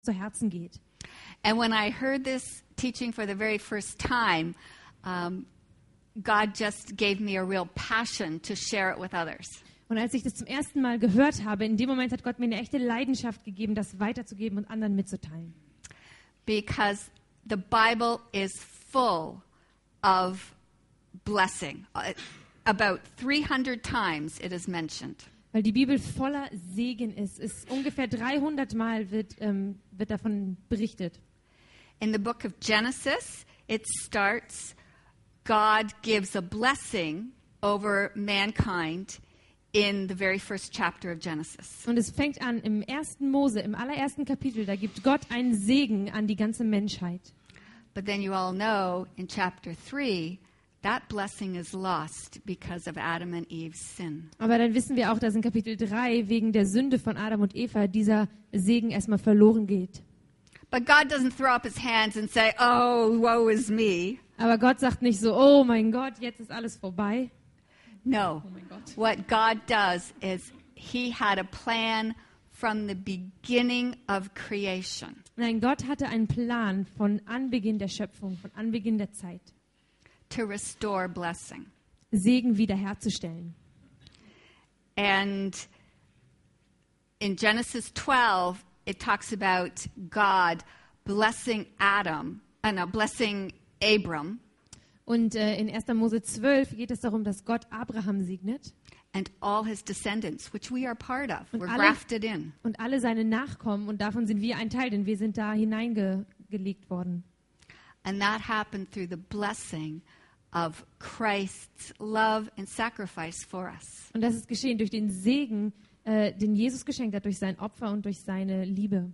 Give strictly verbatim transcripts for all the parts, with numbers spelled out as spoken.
zu Herzen geht. And when I heard this teaching for the very first time, um, God just gave me a real passion to share it with others. Und als ich das zum ersten Mal gehört habe, in dem Moment hat Gott mir eine echte Leidenschaft gegeben, das weiterzugeben und anderen mitzuteilen. Because the Bible is full of blessing. Uh, about three hundred times it is mentioned. Weil die Bibel voller Segen ist. ist ungefähr dreihundert Mal wird, ähm, wird davon berichtet. In the book of Genesis, it starts, God gives a blessing over mankind in the very first chapter of Genesis. Und es fängt an im ersten Mose, im allerersten Kapitel, da gibt Gott einen Segen an die ganze Menschheit. But then you all know in chapter three, that blessing is lost because of Adam and Eve's sin. Aber dann wissen wir auch, dass in Kapitel drei wegen der Sünde von Adam und Eva dieser Segen erstmal verloren geht. But God doesn't throw up his hands and say, oh, woe is me. Aber Gott sagt nicht so, oh mein Gott, jetzt ist alles vorbei. No. Oh mein Gott. What God does is he had a plan from the beginning of creation. Nein, Gott hatte einen Plan von Anbeginn der Schöpfung, von Anbeginn der Zeit, To restore blessing. Segen wiederherzustellen. And in Genesis twelve, it talks about God blessing Adam, uh, no, blessing Abram, Und äh, in erster Mose zwölf geht es darum, dass Gott Abraham segnet and all his descendants, which we are part of. Und We're alle- grafted in. und alle seine Nachkommen. Und davon sind wir ein Teil, denn wir sind da hineingelegt worden. And that happened through the blessing of Christ's love and sacrifice for us. Und das ist geschehen durch den Segen, äh, den Jesus geschenkt hat, durch sein Opfer und durch seine Liebe.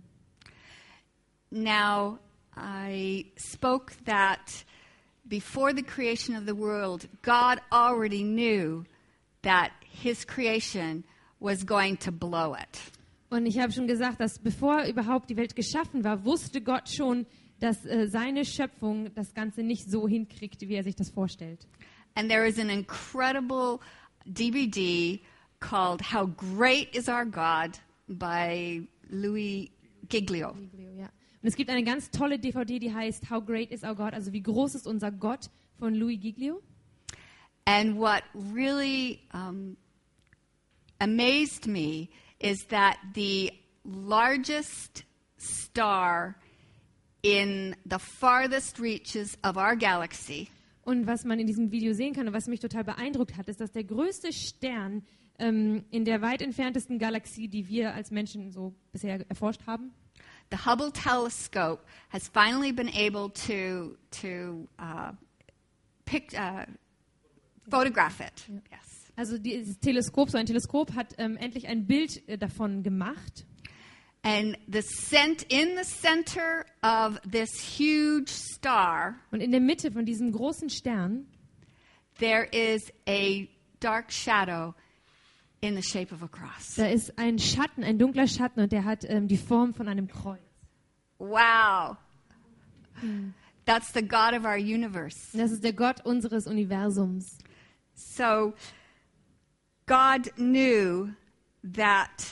Now, I spoke that before the creation of the world, God already knew that his creation was going to blow it. Und ich habe schon gesagt, dass bevor überhaupt die Welt geschaffen war, wusste Gott schon, dass äh, seine Schöpfung das Ganze nicht so hinkriegt, wie er sich das vorstellt. And there is an incredible D V D called How Great is Our God by Louis Giglio. Ja. Und es gibt eine ganz tolle D V D, die heißt How Great is Our God, also wie groß ist unser Gott, von Louis Giglio. And what really um, amazed me is that the largest star in the farthest reaches of our galaxy Und was man in diesem Video sehen kann und was mich total beeindruckt hat, ist, dass der größte Stern ähm, in der weit entferntesten Galaxie, die wir als Menschen so bisher erforscht haben, the Hubble telescope has finally been able to to uh, pick uh, photograph it. Yes. also dieses Teleskop, so ein Teleskop hat ähm, endlich ein Bild äh, davon gemacht. And the cent in the center of this huge star, Und in der Mitte von diesem großen Stern, there is a dark shadow in the shape of a cross. da ist ein Schatten, ein dunkler Schatten und der hat ähm, die Form von einem Kreuz. Wow. That's the God of our universe. Und das ist der Gott unseres Universums. So God knew that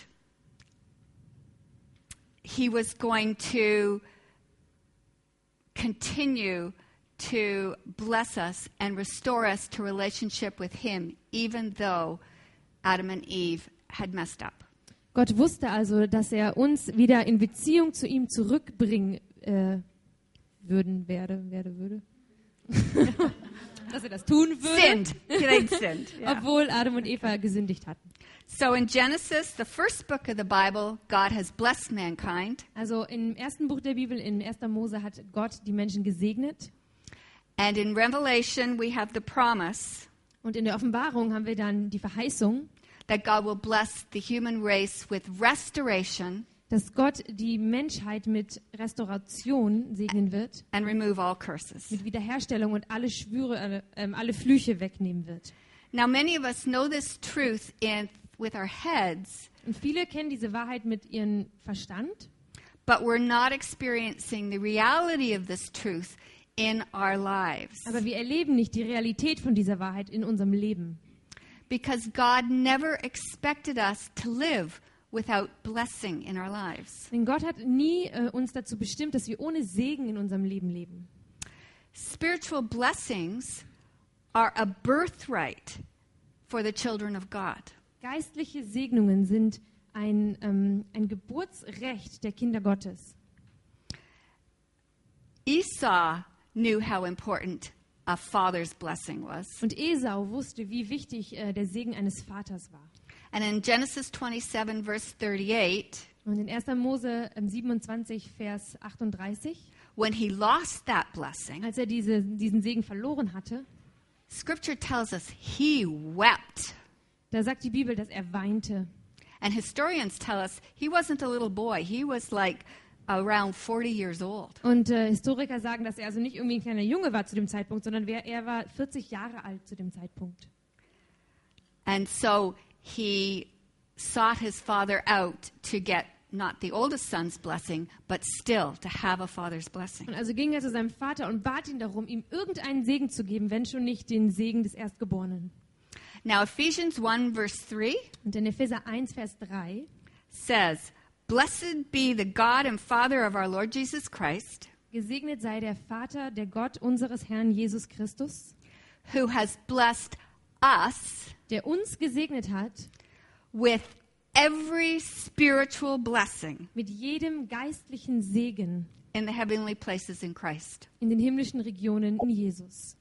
he was going to continue to bless us and restore us to relationship with him, even though Adam and Eve had messed up. Gott wusste also, dass er uns wieder in Beziehung zu ihm zurückbringen äh, würden, werde, werde, würde. dass er das tun würde, Sinned. They'd sinned. Yeah. obwohl Adam und Eva gesündigt hatten. So in Genesis, the first book of the Bible, God has blessed mankind. Also im ersten Buch der Bibel, in erster Mose, hat Gott die Menschen gesegnet. And in Revelation, we have the promise Und in der Offenbarung haben wir dann die Verheißung, that God will bless the human race with restoration dass Gott die Menschheit mit Restauration segnen wird, and remove all curses. mit Wiederherstellung und alle Schwüre, alle, ähm, alle Flüche wegnehmen wird. Now, many of us know this truth in, with our heads, Und viele kennen diese Wahrheit mit ihrem Verstand, but we're not experiencing the reality of this truth in our lives. aber wir erleben nicht die Realität von dieser Wahrheit in unserem Leben. Because God never expected us to live without blessing in our lives. Denn Gott hat nie äh, uns dazu bestimmt, dass wir ohne Segen in unserem Leben leben. Spiritual blessings are a birthright for the children of God. Geistliche Segnungen sind ein, ähm, ein Geburtsrecht der Kinder Gottes. Esau knew how important a father's blessing was. Und Esau wusste, wie wichtig äh, der Segen eines Vaters war. And in Genesis twenty-seven, verse thirty-eight, Und in erster Mose ähm, siebenundzwanzig, Vers achtunddreißig, when he lost that blessing, als er diese, diesen Segen verloren hatte, Scripture tells us he wept. da sagt die Bibel, dass er weinte. And historians tell us he wasn't a little boy. He was like around forty years old. Und äh, Historiker sagen, dass er also nicht irgendwie ein kleiner Junge war zu dem Zeitpunkt, sondern wer, er war vierzig Jahre alt zu dem Zeitpunkt. And so he sought his father out to get not the oldest son's blessing, but still to have a father's blessing. Und also ging er zu seinem Vater und bat ihn darum, ihm irgendeinen Segen zu geben, wenn schon nicht den Segen des Erstgeborenen. Now Ephesians one, verse three Und in Epheser eins, Vers drei says, "Blessed be the God and Father of our Lord Jesus Christ, gesegnet sei der Vater, der Gott unseres Herrn Jesus Christus, who has blessed us der uns gesegnet hat with every spiritual blessing mit jedem geistlichen Segen in the heavenly places in Christ." in den himmlischen Regionen in Jesus.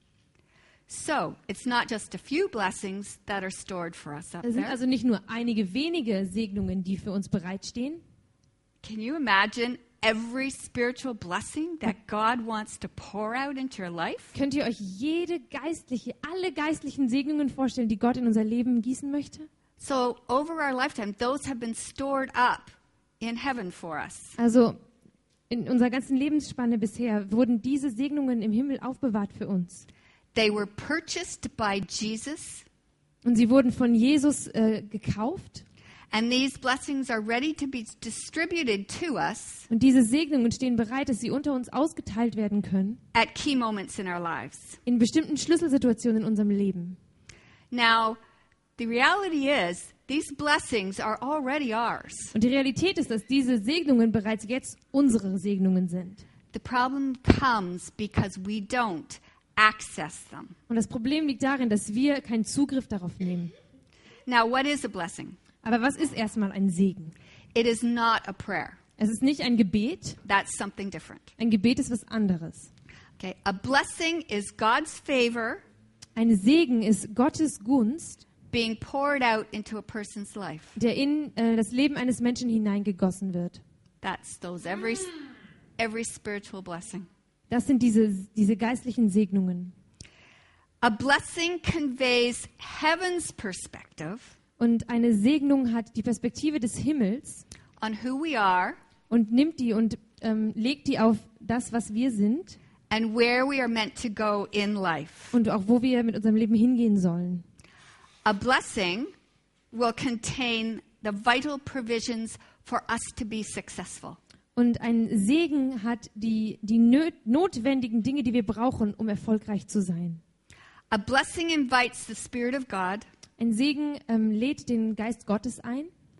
So, it's not just a few blessings that are stored for us up Es sind there. also nicht nur einige wenige Segnungen, die für uns bereitstehen. Can you imagine every spiritual blessing that God wants to pour out into your life? Könnt ihr euch jede geistliche, alle geistlichen Segnungen vorstellen, die Gott in unser Leben gießen möchte? So, over our lifetime, those have been stored up in heaven for us. Also in unserer ganzen Lebensspanne bisher wurden diese Segnungen im Himmel aufbewahrt für uns. They were purchased by Jesus, Und sie wurden von Jesus äh, gekauft. and these blessings are ready to be distributed to us Und diese Segnungen stehen bereit, dass sie unter uns ausgeteilt werden können, at key moments in our lives. in bestimmten Schlüsselsituationen in unserem Leben. Now, the reality is, these blessings are already ours. Und die Realität ist, dass diese Segnungen bereits jetzt unsere Segnungen sind. The problem comes because we don't access them. Und das Problem liegt darin, dass wir keinen Zugriff darauf nehmen. Now, what is a blessing? Aber was ist erstmal ein Segen? It is not a prayer. Es ist nicht ein Gebet. That's something different. Ein Gebet ist was anderes. Okay, a blessing is God's favor Ein Segen ist Gottes Gunst, being poured out into a person's life. der in äh, das Leben eines Menschen hineingegossen wird. That's those every every spiritual blessing. Das sind diese, diese geistlichen Segnungen. A blessing conveys heaven's perspective Und eine Segnung hat die Perspektive des Himmels on who we are und nimmt die und ähm, legt die auf das, was wir sind and where we are meant to go in life. und auch wo wir mit unserem Leben hingehen sollen. A blessing will contain the vital provisions for us to be successful. Und ein Segen hat die, die nö- notwendigen Dinge, die wir brauchen, um erfolgreich zu sein. A blessing invites the Spirit of God Ein Segen ähm, lädt den Geist Gottes ein,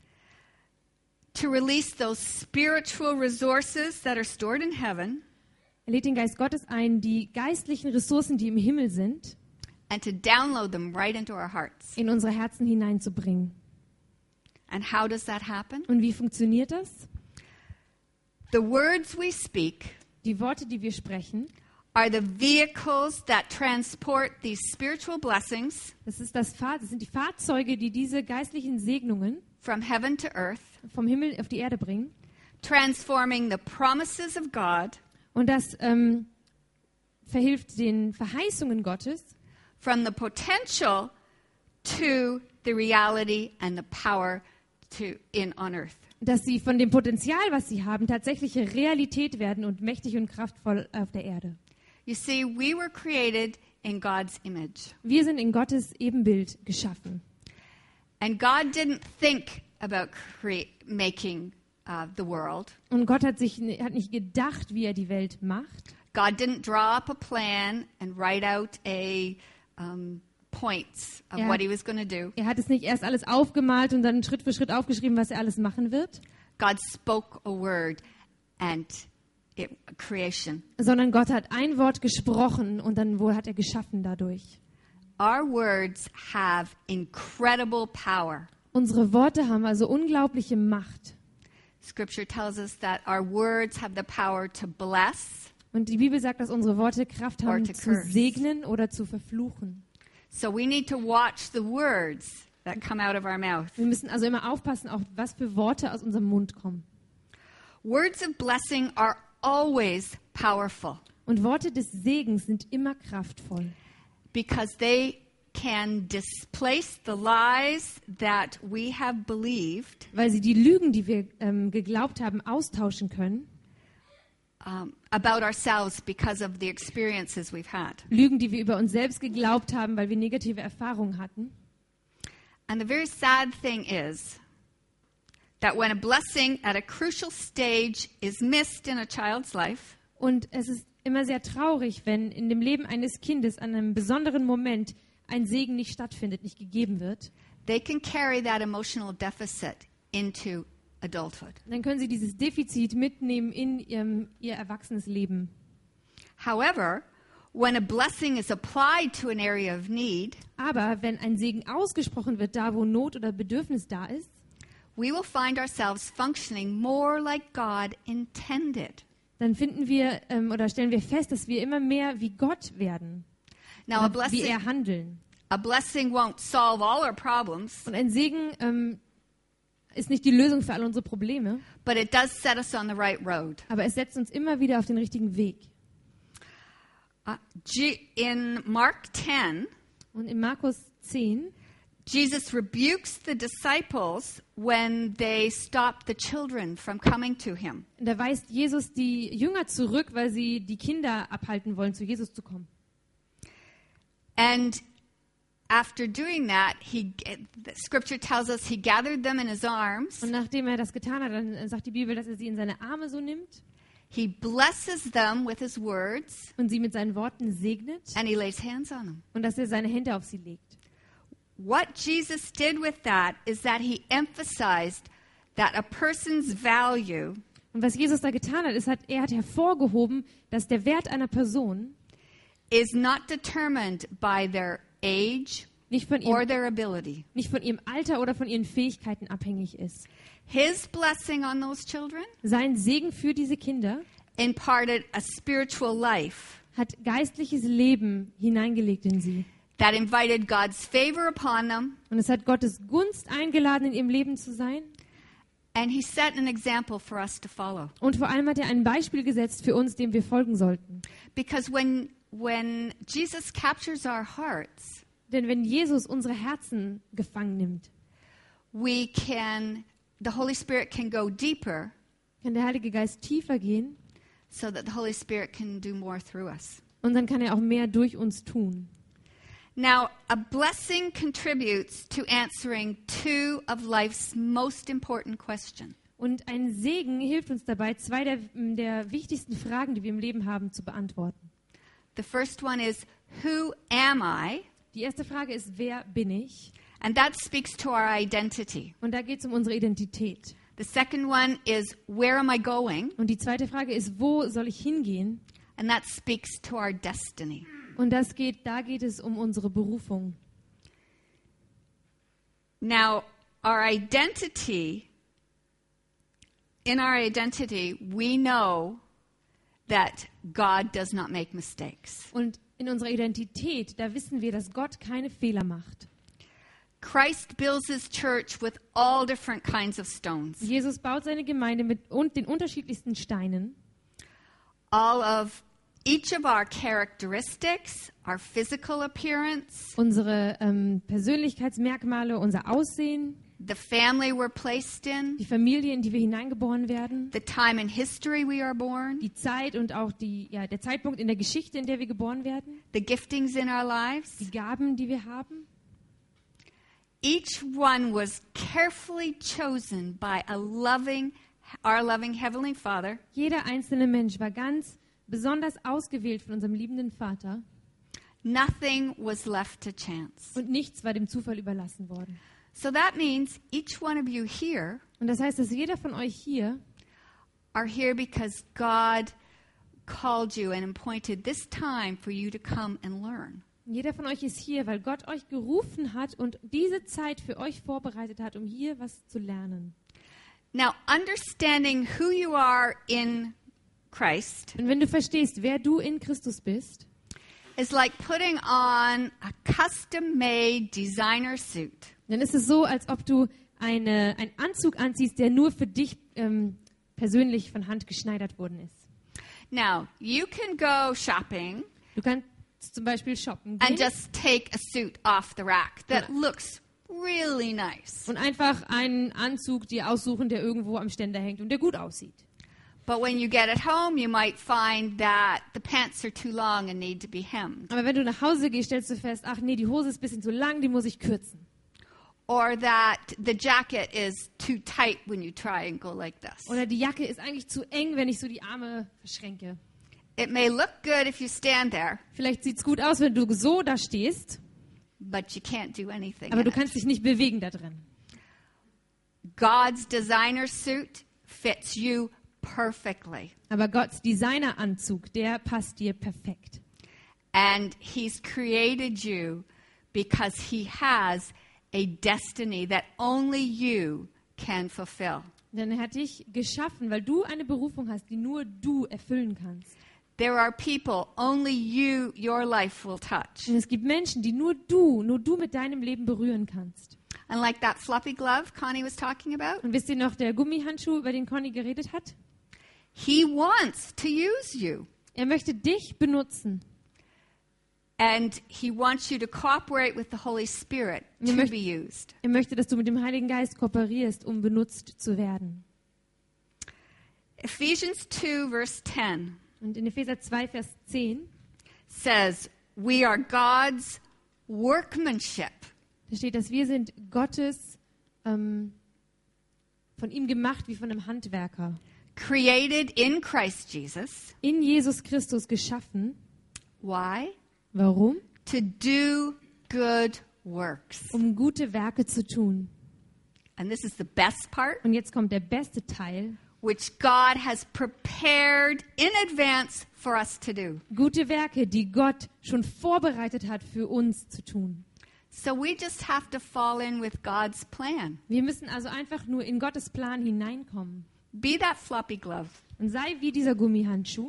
to release those spiritual resources that are stored in heaven er lädt den Geist Gottes ein, die geistlichen Ressourcen, die im Himmel sind, and to download them right into our hearts. in unsere Herzen hineinzubringen. And how does that happen? Und wie funktioniert das? The words we speak Die Worte, die wir sprechen, are the vehicles that transport these spiritual blessings das, ist das, Fahr- das sind die Fahrzeuge, die diese geistlichen Segnungen from heaven to earth, vom Himmel auf die Erde bringen. transforming the promises of God Und das ähm, verhilft den Verheißungen Gottes from the potential to the reality and the power to in on earth. dass sie von dem Potenzial, was sie haben, tatsächliche Realität werden und mächtig und kraftvoll auf der Erde. You see, we were created in God's image. Wir sind in Gottes Ebenbild geschaffen. And God didn't think about crea- making uh, the world. Und Gott hat sich hat nicht gedacht, wie er die Welt macht. God didn't draw up a plan and write out a um, points of Ja. what he was going to do. Er hat es nicht erst alles aufgemalt und dann Schritt für Schritt aufgeschrieben, was er alles machen wird, God spoke a word and it, creation. sondern Gott hat ein Wort gesprochen und dann wohl hat er geschaffen dadurch. Our words have incredible power. Unsere Worte haben also unglaubliche Macht. Scripture tells us that our words have the power to bless. Und die Bibel sagt, dass unsere Worte Kraft Or haben, to zu curse. segnen oder zu verfluchen. So we need to watch the words that come out of our mouth. Wir müssen also immer aufpassen, auch was für Worte aus unserem Mund kommen. Words of blessing are always powerful Und Worte des Segens sind immer kraftvoll, because they can displace the lies that we have believed weil sie die Lügen, die wir ähm, geglaubt haben, austauschen können. um, about ourselves because of the experiences we've had. Lügen, die wir über uns selbst geglaubt haben, weil wir negative Erfahrungen hatten. And the very sad thing is that when a blessing at a crucial stage is missed in a child's life, Und es ist immer sehr traurig, wenn in dem Leben eines Kindes an einem besonderen Moment ein Segen nicht stattfindet, nicht gegeben wird. they can carry that emotional deficit into adulthood. Dann können sie dieses Defizit mitnehmen in ihrem, ihr erwachsenes Leben. However, when a blessing is applied to an area of need, Aber wenn ein Segen ausgesprochen wird, da wo Not oder Bedürfnis da ist, we will find ourselves functioning more like God intended. dann finden wir ähm, oder stellen wir fest, dass wir immer mehr wie Gott werden, Now, a oder wie blessing, er handeln. a blessing won't solve all our problems, Und ein Segen ähm, ist nicht die Lösung für all unsere Probleme, but it does set us on the right road. aber es setzt uns immer wieder auf den richtigen Weg. Uh, G- in Mark ten, Und in Markus zehn Jesus rebukes the disciples when they stop the children from coming to him. da weist Jesus die Jünger zurück, weil sie die Kinder abhalten wollen, zu Jesus zu kommen. And after doing that, he, the scripture tells us he gathered them in his arms. Und nachdem er das getan hat, dann sagt die Bibel, dass er sie in seine Arme so nimmt He blesses them with his words, und sie mit seinen Worten segnet and he lays hands on them. und dass er seine Hände auf sie legt. What Jesus did with that is that he emphasized that a person's value Und was Jesus da getan hat, ist, hat er hat hervorgehoben, dass der Wert einer Person is not determined by their age nicht von or ihrem, their ability. nicht von ihrem Alter oder von ihren Fähigkeiten abhängig ist. His blessing on those children Sein Segen für diese Kinder imparted a spiritual life hat geistliches Leben hineingelegt in sie. that invited God's favor upon them, Und es hat Gottes Gunst eingeladen, in ihrem Leben zu sein. and he set an example for us to follow. Und vor allem hat er ein Beispiel gesetzt für uns, dem wir folgen sollten. Because when when Jesus captures our hearts, Denn wenn Jesus unsere Herzen gefangen nimmt, we can the Holy Spirit can go deeper kann der Heilige Geist tiefer gehen so that the Holy Spirit can do more through us. und dann kann er auch mehr durch uns tun. Now, a blessing contributes to answering two of life's most important questions. Und ein Segen hilft uns dabei, zwei der, der wichtigsten Fragen, die wir im Leben haben, zu beantworten. The first one is, who am I? Die erste Frage ist, wer bin ich? And that speaks to our identity. Und da geht es um unsere Identität. The second one is, where am I going? Und die zweite Frage ist, wo soll ich hingehen? And that speaks to our destiny. Und das geht, da geht es um unsere Berufung. Now, our identity, in our identity, we know that God does not make mistakes. Und in unserer Identität, da wissen wir, dass Gott keine Fehler macht. Christ builds his church with all different kinds of stones. Jesus baut seine Gemeinde mit und den unterschiedlichsten Steinen. All of each of our characteristics, our physical appearance, Unsere ähm, Persönlichkeitsmerkmale, unser Aussehen, the family we're placed in, die Familie, in die wir hineingeboren werden, the time in history we are born, die Zeit und auch die, ja, der Zeitpunkt in der Geschichte, in der wir geboren werden, the giftings in our lives. die Gaben, die wir haben. Each one was carefully chosen by a loving, our loving Heavenly Father, Jeder einzelne Mensch war ganz besonders ausgewählt von unserem liebenden Vater, Nothing was left to chance. Und nichts war dem Zufall überlassen worden. So that means each one of you here Und das heißt, dass jeder von euch hier are here because God called you and appointed this time for you to come and learn. Jeder von euch ist hier, weil Gott euch gerufen hat und diese Zeit für euch vorbereitet hat, um hier was zu lernen. Now, understanding who you are in Christ Und wenn du verstehst, wer du in Christus bist, is like putting on a custom-made designer suit. dann ist es so, als ob du eine, einen Anzug anziehst, der nur für dich ähm, persönlich von Hand geschneidert worden ist. Now, you can go shopping Du kannst zum Beispiel shoppen and gehen just take a suit off the rack that looks really nice. und einfach einen Anzug dir aussuchen, der irgendwo am Ständer hängt und der gut aussieht. But when you get at home, you might find that the pants are too long and need to be hemmed. Aber wenn du nach Hause gehst, stellst du fest, ach nee, die Hose ist ein bisschen zu lang, die muss ich kürzen. Or that the jacket is too tight when you try and go like this. Oder die Jacke ist eigentlich zu eng, wenn ich so die Arme verschränke. It may look good if you stand there, Vielleicht sieht es gut aus, wenn du so da stehst, but you can't do anything. aber in du it. kannst dich nicht bewegen da drin. God's designer suit fits you perfectly. Aber Gottes Designeranzug, der passt dir perfekt. And He's created you because He has a destiny that only you can fulfill. Denn er hat dich geschaffen, weil du eine Berufung hast, die nur du erfüllen kannst. There are people only you, your life will touch. Und es gibt Menschen, die nur du, nur du mit deinem Leben berühren kannst. And like that floppy glove Connie was talking about, Und wisst ihr noch, der Gummihandschuh, über den Conny geredet hat? He wants to use you. Er möchte dich benutzen. And He wants you to cooperate with the Holy Spirit You to must- be used. Er möchte, dass du mit dem Heiligen Geist kooperierst, um benutzt zu werden. Ephesians two, verse ten Und in Epheser zwei, Vers zehn, says, we are God's workmanship. da steht, dass wir sind Gottes, ähm, von ihm gemacht wie von einem Handwerker. Created in Christ Jesus. In Jesus Christus geschaffen. Why? Warum? To do good works. Um gute Werke zu tun. And this is the best part, Und jetzt kommt der beste Teil. which God has prepared in advance for us to do. Gute Werke, die Gott schon vorbereitet hat für uns zu tun. So we just have to fall in with God's plan. Wir müssen also einfach nur in Gottes Plan hineinkommen. Be that floppy glove Und sei wie dieser Gummihandschuh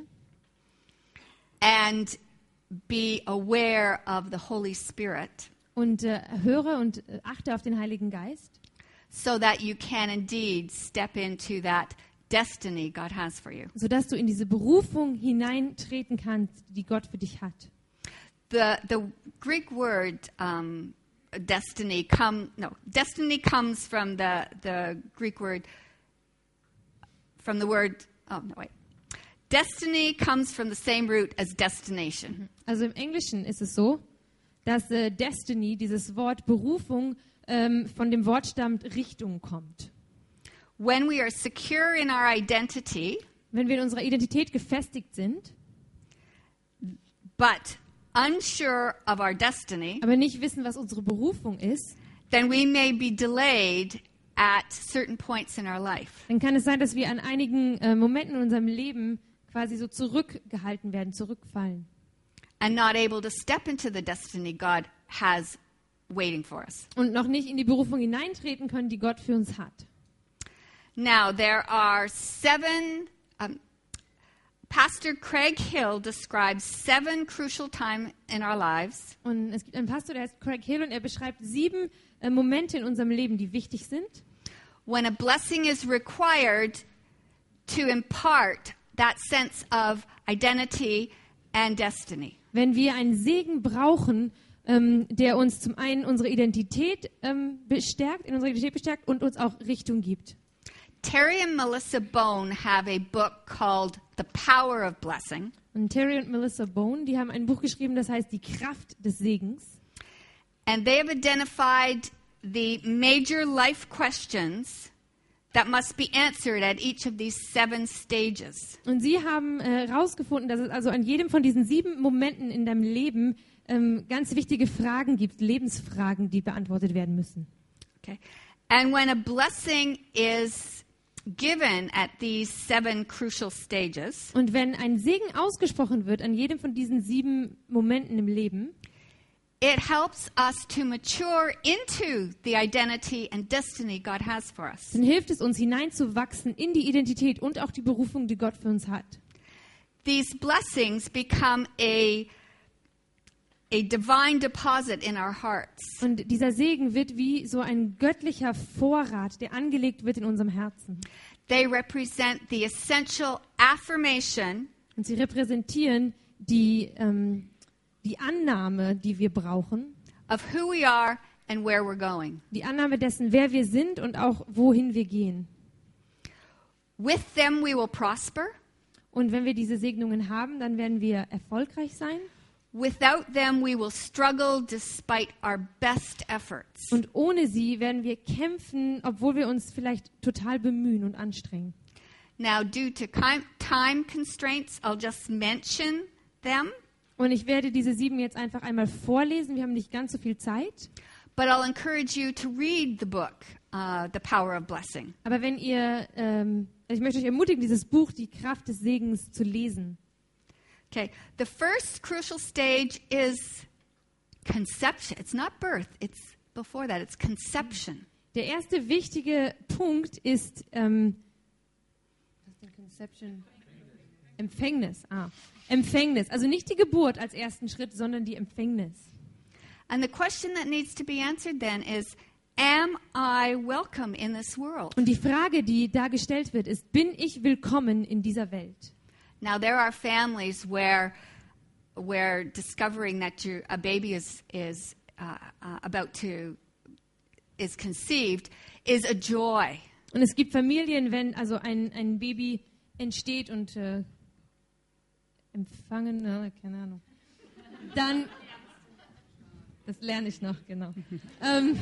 and be aware of the Holy Spirit und äh, höre und äh, achte auf den Heiligen Geist, so that you can indeed step into that destiny God has for you. sodass du in diese Berufung hineintreten kannst, die Gott für dich hat. The the Greek word um, destiny come no destiny comes from the the Greek word from the word oh no wait destiny comes from the same root as destination. Also im Englischen ist es so, dass äh, Destiny, dieses Wort Berufung, ähm, von dem Wort stammt, Richtung kommt. When we are secure in our identity, Wenn wir in unserer Identität gefestigt sind, but unsure of our destiny, aber nicht wissen, was unsere Berufung ist, then we may be delayed at certain points in our life. dann kann es sein, dass wir an einigen äh, Momenten in unserem Leben quasi so zurückgehalten werden, zurückfallen And not able to step into the destiny God has waiting for us. und noch nicht in die Berufung hineintreten können, die Gott für uns hat. Now, there are seven, um, Pastor Craig Hill describes seven crucial times in our lives Und es gibt einen Pastor, der heißt Craig Hill, und er beschreibt sieben äh, Momente in unserem Leben, die wichtig sind, when a blessing is required to impart that sense of identity and destiny. wenn wir einen Segen brauchen, ähm, der uns zum einen unsere Identität ähm, bestärkt, in unserer Identität bestärkt und uns auch Richtung gibt. Terry and Melissa Bone have a book called The Power of Blessing. Und Terry und Melissa Bone, die haben ein Buch geschrieben, das heißt Die Kraft des Segens. And they have identified the major life questions that must be answered at each of these seven stages. Und sie haben herausgefunden, äh, dass es also an jedem von diesen sieben Momenten in deinem Leben ähm, ganz wichtige Fragen gibt, Lebensfragen, die beantwortet werden müssen. Okay. And when a blessing is given at these seven crucial stages, Und wenn ein Segen ausgesprochen wird an jedem von diesen sieben Momenten im Leben, it helps us to mature into the identity and destiny God has for us. dann hilft es uns hineinzuwachsen in die Identität und auch die Berufung, die Gott für uns hat. These blessings become a a divine deposit in our hearts. Und dieser Segen wird wie so ein göttlicher Vorrat, der angelegt wird in unserem Herzen. They represent the essential affirmation Und sie repräsentieren die, ähm, die Annahme, die wir brauchen. of who we are and where we're going. Die Annahme dessen, wer wir sind und auch wohin wir gehen. With them we will prosper. Und wenn wir diese Segnungen haben, dann werden wir erfolgreich sein. Without them we will struggle despite our best efforts. Und ohne sie werden wir kämpfen, obwohl wir uns vielleicht total bemühen und anstrengen. Now, due to ki- time constraints, I'll just mention them, Und ich werde diese sieben jetzt einfach einmal vorlesen. Wir haben nicht ganz so viel Zeit. but I'll encourage you to read the book, uh, The Power of Blessing. Aber wenn ihr, ähm, ich möchte euch ermutigen, dieses Buch, die Kraft des Segens, zu lesen. Okay, the first crucial stage is conception. It's not birth, it's before that, it's conception. Der erste wichtige Punkt ist ähm, was ist denn Conception? Empfängnis. Ah, Empfängnis. Also nicht die Geburt als ersten Schritt, sondern die Empfängnis. And the question that needs to be answered then is, am I welcome in this world? Und die Frage, die da gestellt wird, ist, bin ich willkommen in dieser Welt? Now, there are families where, where discovering that you, a baby is, is uh, uh, about to, is conceived is a joy. Und es gibt Familien, wenn also ein, ein Baby entsteht und äh, empfangen, äh, keine Ahnung, dann, das lerne ich noch, genau. ähm,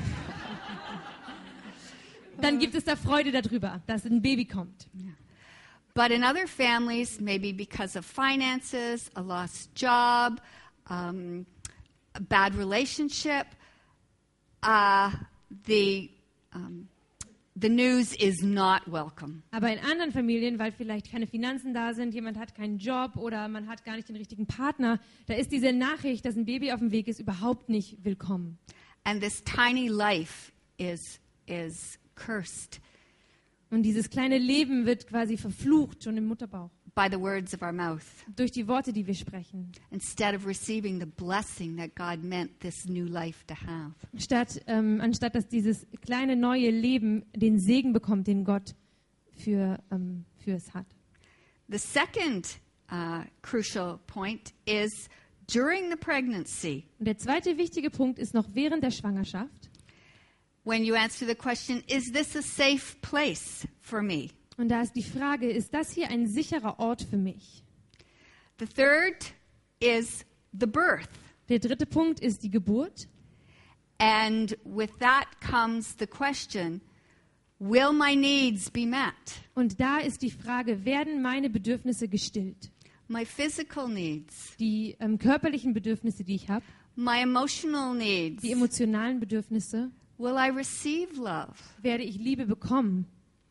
dann gibt es da Freude darüber, dass ein Baby kommt. But in other families, maybe because of finances, a lost job, um, a bad relationship, uh, the, um, the news is not welcome. Aber in anderen Familien, weil vielleicht keine Finanzen da sind, jemand hat keinen Job oder man hat gar nicht den richtigen Partner, da ist diese Nachricht, dass ein Baby auf dem Weg ist, überhaupt nicht willkommen. And this tiny life is, is cursed Und dieses kleine Leben wird quasi verflucht, schon im Mutterbauch, by the words of our mouth, durch die Worte, die wir sprechen. instead of receiving the blessing that God meant this new life to have. Statt, ähm, anstatt dass dieses kleine neue Leben den Segen bekommt, den Gott für, ähm, für es hat. The second uh, crucial point is during the pregnancy. Und der zweite wichtige Punkt ist noch während der Schwangerschaft. When you answer the question, is this a safe place for me? Und da ist die Frage, ist das hier ein sicherer Ort für mich? The third is the birth. Der dritte Punkt ist die Geburt. And with that comes the question, will my needs be met? Und da ist die Frage, werden meine Bedürfnisse gestillt? My physical needs, Die ähm, körperlichen Bedürfnisse, die ich habe, my emotional needs. die emotionalen Bedürfnisse, Will I receive love? werde ich Liebe bekommen?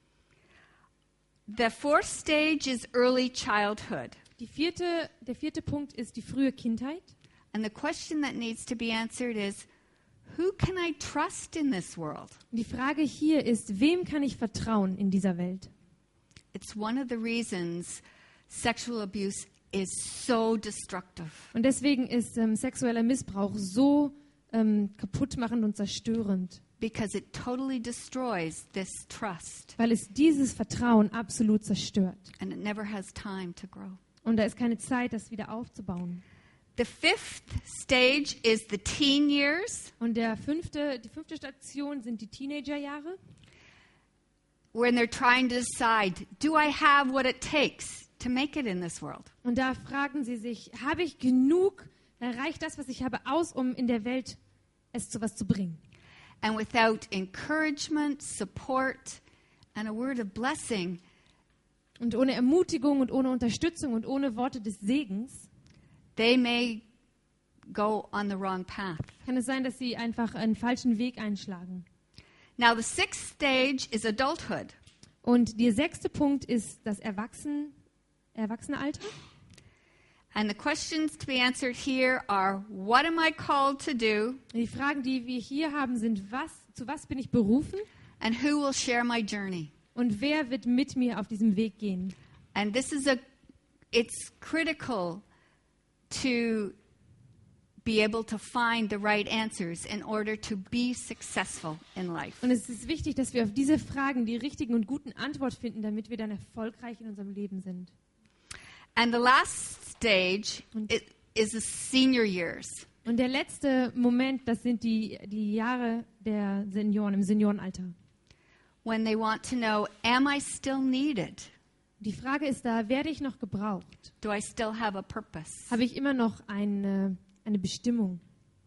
The fourth stage is early childhood. Die vierte, der vierte Punkt ist die frühe Kindheit. And the question that needs to be answered is, who can I trust in this world? Und die Frage hier ist, wem kann ich vertrauen in dieser Welt? It's one of the reasons sexual abuse is so destructive. Und deswegen ist ähm, sexueller Missbrauch so ähm, kaputtmachend und zerstörend, Because it totally destroys this trust. weil es dieses Vertrauen absolut zerstört. And it never has time to grow. Und da ist keine Zeit, das wieder aufzubauen. The fifth stage is the teen years, Und der fünfte, die fünfte Station sind die Teenagerjahre, when they're trying to decide, do I have what it takes to make it in this world? und da fragen sie sich, habe ich genug, reicht das, was ich habe, aus, um in der Welt es zu was zu bringen? And without encouragement, support, and a word of blessing, und ohne Ermutigung und ohne Unterstützung und ohne Worte des Segens, they may go on the wrong path. kann es sein, dass sie einfach einen falschen Weg einschlagen. Now, the sixth stage is adulthood. Und der sechste Punkt ist das Erwachsen, Erwachsenealter. And the questions to be answered here are, what am I called to do? Die Fragen, die wir hier haben, sind, was, zu was bin ich berufen And who will share my journey? und wer wird mit mir auf diesem Weg gehen? And this is a, it's critical to be able to find the right answers in order to be successful in life. Und es ist wichtig, dass wir auf diese Fragen die richtigen und guten Antwort finden, damit wir dann erfolgreich in unserem Leben sind. And the last stage Und- i- is the senior years. Und der letzte Moment, das sind die, die Jahre der Senioren, im Seniorenalter. When they want to know, am I still needed? Die Frage ist da, werde ich noch gebraucht? Do I still have a purpose? Habe ich immer noch eine, eine Bestimmung?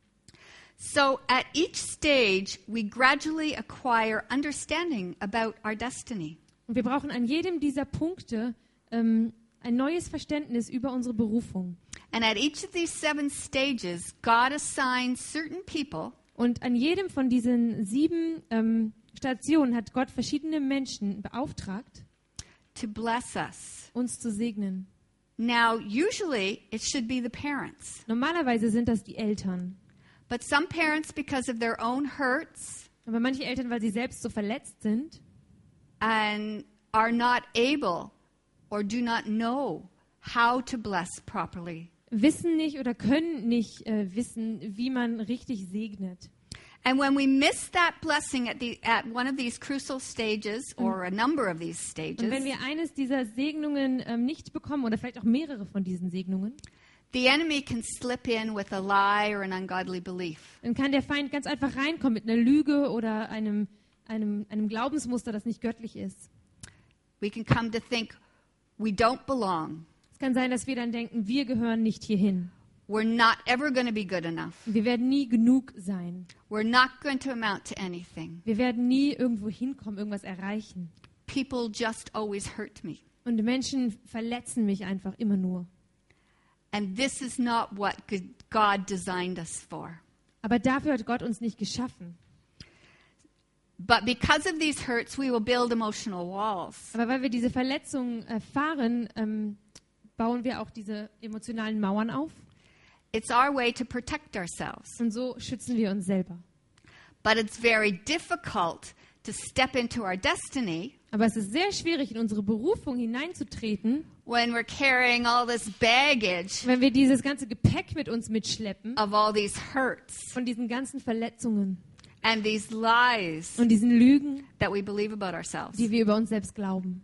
So at each stage, we gradually acquire understanding about our destiny. Und wir brauchen an jedem dieser Punkte ähm, ein neues Verständnis über unsere Berufung. And at each of these seven stages, God assigns certain people Und an jedem von diesen sieben ähm, Stationen hat Gott verschiedene Menschen beauftragt, to bless us. uns zu segnen. Now, usually it should be the parents. Normalerweise sind das die Eltern. But some parents, because of their own hurts Aber manche Eltern, weil sie selbst so verletzt sind and are not able or do not know how to bless properly. wissen nicht oder können nicht äh, wissen, wie man richtig segnet. And when we miss that blessing at, the, at one of these crucial stages or a number of these Und wenn stages, wir eines dieser Segnungen ähm, nicht bekommen oder vielleicht auch mehrere von diesen Segnungen, the enemy can slip in with a lie or an ungodly belief. dann kann der Feind ganz einfach reinkommen mit einer Lüge oder einem, einem, einem Glaubensmuster, das nicht göttlich ist. We can come to think we don't belong. Es kann sein, dass wir dann denken, wir gehören nicht hierhin. We're not ever going to be good enough. Wir werden nie genug sein. We're not going to amount to anything. Wir werden nie irgendwo hinkommen, irgendwas erreichen. People just always hurt me. Und Menschen verletzen mich einfach immer nur. And this is not what God designed us for. Aber dafür hat Gott uns nicht geschaffen. But because of these hurts, we will build emotional walls. Aber weil wir diese Verletzungen erfahren, ähm, bauen wir auch diese emotionalen Mauern auf. It's our way to protect ourselves. Und so schützen wir uns selber. But it's very difficult to step into our destiny Aber es ist sehr schwierig, in unsere Berufung hineinzutreten, when we're carrying all this baggage wenn wir dieses ganze Gepäck mit uns mitschleppen, of all these hurts von diesen ganzen Verletzungen and these lies und diesen Lügen, that we believe about ourselves. die wir über uns selbst glauben.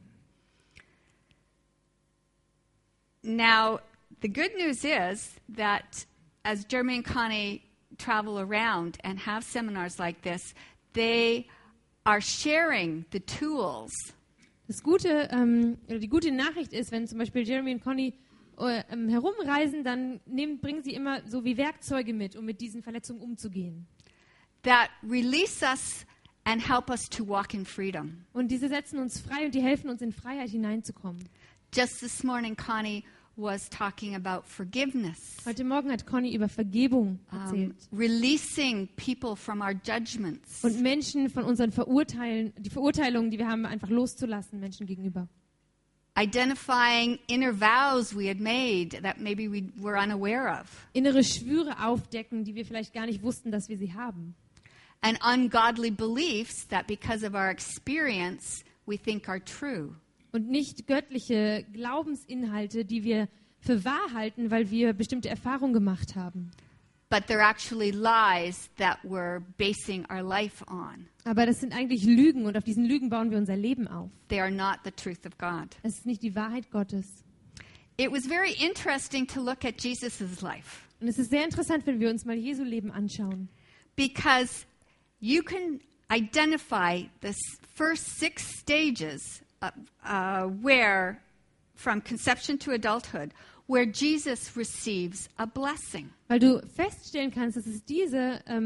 Now, the good news is that as Jeremy and Connie travel around and have seminars like this, they are sharing the tools Das Gute, ähm, oder die gute Nachricht ist, wenn zum Beispiel Jeremy und Connie äh, ähm, herumreisen, dann nehmen, bringen sie immer so wie Werkzeuge mit, um mit diesen Verletzungen umzugehen. that release us and help us to walk in freedom. Und diese setzen uns frei und die helfen uns in Freiheit hineinzukommen. Just this morning, Connie was talking about forgiveness, Heute Morgen hat Connie über Vergebung erzählt. um, releasing people from our judgments, Und Menschen von unseren Verurteilen, die Verurteilungen, die wir haben, einfach loszulassen, Menschen gegenüber. identifying inner vows we had made that maybe we were unaware of, Innere Schwüre aufdecken, die wir vielleicht gar nicht wussten, dass wir sie haben. and ungodly beliefs that because of our experience we think are true. Und nicht göttliche Glaubensinhalte, die wir für wahr halten, weil wir bestimmte Erfahrungen gemacht haben. But they're actually lies that we're basing our life on. Aber das sind eigentlich Lügen und auf diesen Lügen bauen wir unser Leben auf. They are not the truth of God. Es ist nicht die Wahrheit Gottes. It was very interesting to look at Jesus' life Und es ist sehr interessant, wenn wir uns mal Jesu Leben anschauen. because you can identify the s- first six stages uh, uh, where, from conception to adulthood, where Jesus receives a blessing. Weil du feststellen kannst, dass es diese ähm,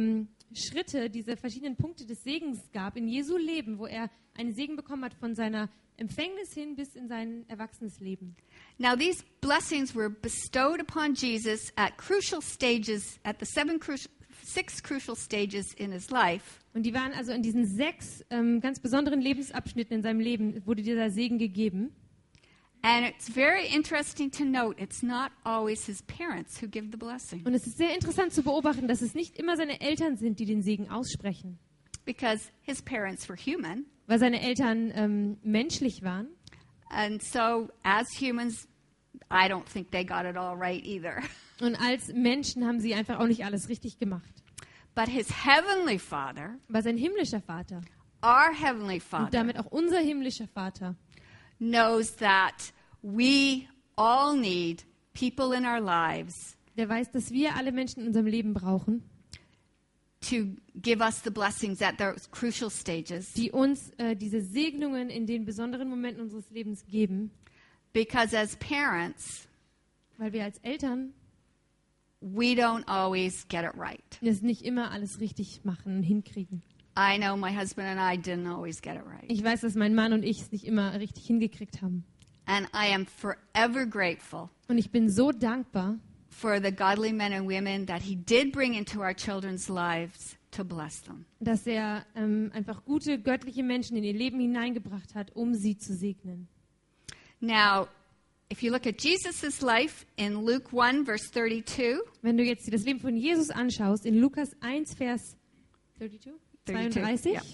Schritte, diese verschiedenen Punkte des Segens gab in Jesu Leben, wo er einen Segen bekommen hat von seiner Empfängnis hin bis in sein erwachsenes Leben. Now, these blessings were bestowed upon Jesus at crucial stages, at the seven crucial, six crucial stages in his life. Und die waren also in diesen sechs ähm, ganz besonderen Lebensabschnitten in seinem Leben, wurde dieser Segen gegeben. And it's very interesting to note it's not always his parents who give the blessing. Und es ist sehr interessant zu beobachten, dass es nicht immer seine Eltern sind, die den Segen aussprechen. Because his parents were human. Weil seine Eltern ähm, menschlich waren. And so, as humans, I don't think they got it all right either. Und als Menschen haben sie einfach auch nicht alles richtig gemacht. But his heavenly Father, Aber sein himmlischer Vater, our heavenly und Father, damit auch unser himmlischer Vater, knows that we all need people in our lives der weiß, dass wir alle Menschen in unserem Leben brauchen, to give us the blessings at those crucial stages. die uns äh, diese Segnungen in den besonderen Momenten unseres Lebens geben, Because as parents, weil wir als Eltern we don't always get it right. das nicht immer alles richtig machen und hinkriegen. I know my husband and I didn't always get it right. Ich weiß, dass mein Mann und ich es nicht immer richtig hingekriegt haben. And I am forever grateful Und ich bin so dankbar for the godly men and women that he did bring into our children's lives to bless them. dass er ähm, einfach gute, göttliche Menschen in ihr Leben hineingebracht hat, um sie zu segnen. Now, if you look at Jesus' life in Luke one, verse thirty-two, Wenn du jetzt dir das Leben von Jesus anschaust, in Lukas eins, Vers zweiunddreißig, thirty-two, yeah.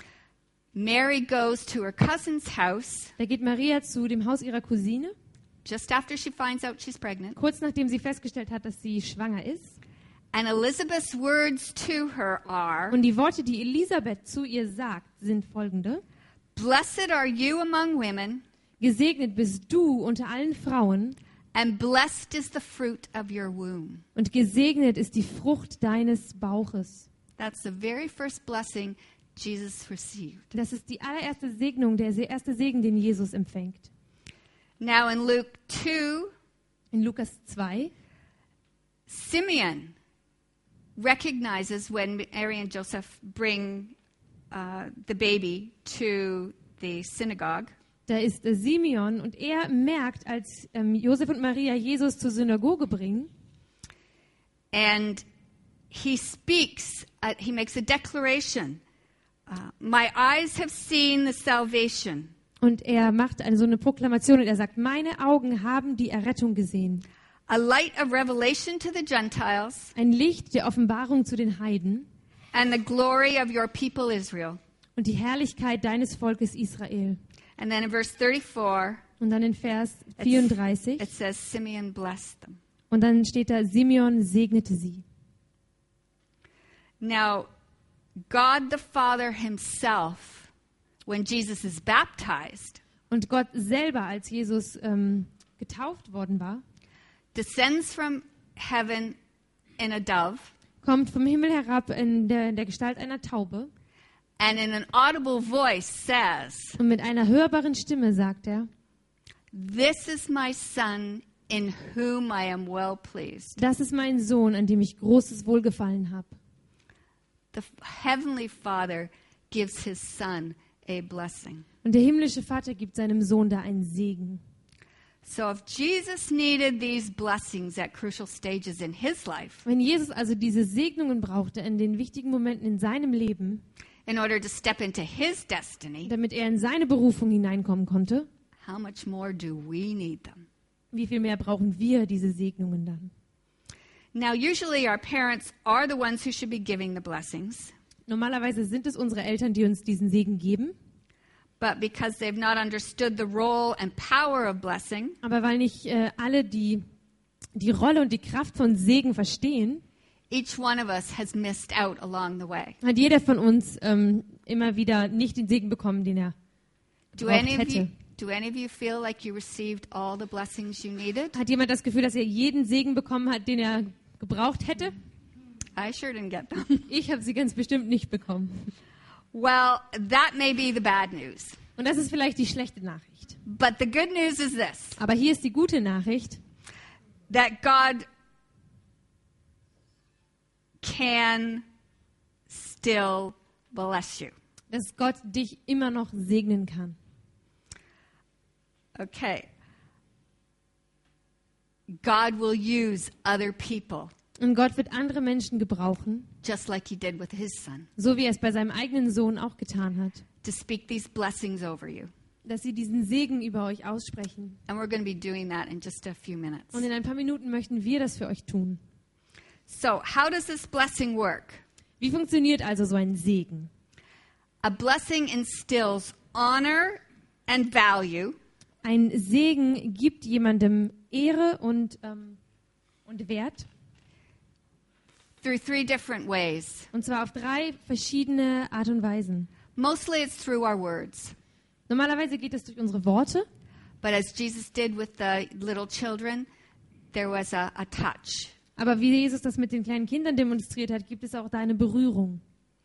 Mary goes to her cousin's house da geht Maria zu dem Haus ihrer Cousine, just after she finds out she's pregnant. kurz nachdem sie festgestellt hat, dass sie schwanger ist. And Elizabeth's words to her are, Und die Worte, die Elisabeth zu ihr sagt, sind folgende. "Blessed are you among women, Gesegnet bist du unter allen Frauen and blessed is the fruit of your womb." und gesegnet ist die Frucht deines Bauches. That's the very first blessing Jesus received. Das ist die allererste Segnung, der erste Segen, den Jesus empfängt. Now in Luke two, In Lukas zwei, Simeon recognizes when Mary and Joseph bring uh, the baby to the synagogue, da ist äh, Simeon und er merkt, als ähm, Josef und Maria Jesus zur Synagoge bringen, and he speaks, uh, he makes a declaration. Uh, My eyes have seen the salvation. und er macht eine, so eine Proklamation und er sagt, meine Augen haben die Errettung gesehen. A light of revelation to the Gentiles Ein Licht der Offenbarung zu den Heiden and the glory of your people Israel. und die Herrlichkeit deines Volkes Israel. And then in verse thirty-four, Und dann in Vers vierunddreißig, it says Simeon blessed them. und dann steht da, Simeon segnete sie. Now, God the Father himself, when Jesus is baptized, Und Gott selber, als Jesus ähm, getauft worden war, descends from heaven in a dove, kommt vom Himmel herab in der, in der Gestalt einer Taube and in an audible voice says, und mit einer hörbaren Stimme sagt er, "This is my son in whom I am well pleased." das ist mein Sohn, an dem ich großes Wohlgefallen habe. The heavenly Father gives his son a blessing. Und der himmlische Vater gibt seinem Sohn da einen Segen. So if Jesus needed these blessings at crucial stages in his life Wenn Jesus also diese Segnungen brauchte in den wichtigen Momenten in seinem Leben, in order to step into his destiny, damit er in seine Berufung hineinkommen konnte, how much more do we need them? wie viel mehr brauchen wir diese Segnungen dann? Now, usually our parents are the ones who should be giving the blessings, Normalerweise sind es unsere Eltern, die uns diesen Segen geben, but because they've not understood the role and power of blessing, aber weil nicht äh, alle die, die Rolle und die Kraft von Segen verstehen, each one of us has missed out along the way. hat jeder von uns ähm, immer wieder nicht den Segen bekommen, den er Do gebraucht any of you, hätte. do any of you feel like you received all the blessings you needed? Hat jemand das Gefühl, dass er jeden Segen bekommen hat, den er gebraucht hätte? I sure didn't get them. Ich habe sie ganz bestimmt nicht bekommen. Well, that may be the bad news. Und das ist vielleicht die schlechte Nachricht. But the good news is this, Aber hier ist die gute Nachricht, that God can still bless you. Dass Gott dich immer noch segnen kann. Okay. God will use other people, Und Gott wird andere Menschen gebrauchen, just like he did with his son, so wie er es bei seinem eigenen Sohn auch getan hat, to speak these blessings over you. dass sie diesen Segen über euch aussprechen. And we're going to be doing that in just a few minutes. Und in ein paar Minuten möchten wir das für euch tun. So, how does this blessing work? Wie funktioniert also so ein Segen? A blessing instills honor and value Ein Segen gibt jemandem Ehre und, ähm, und Wert. through three different ways. Und zwar auf drei verschiedene Art und Weisen. Mostly it's through our words. Normalerweise geht es durch unsere Worte, But as Jesus did with the little children, there was a, a touch. aber wie Jesus das mit den kleinen Kindern demonstriert hat, gibt es auch da eine Berührung.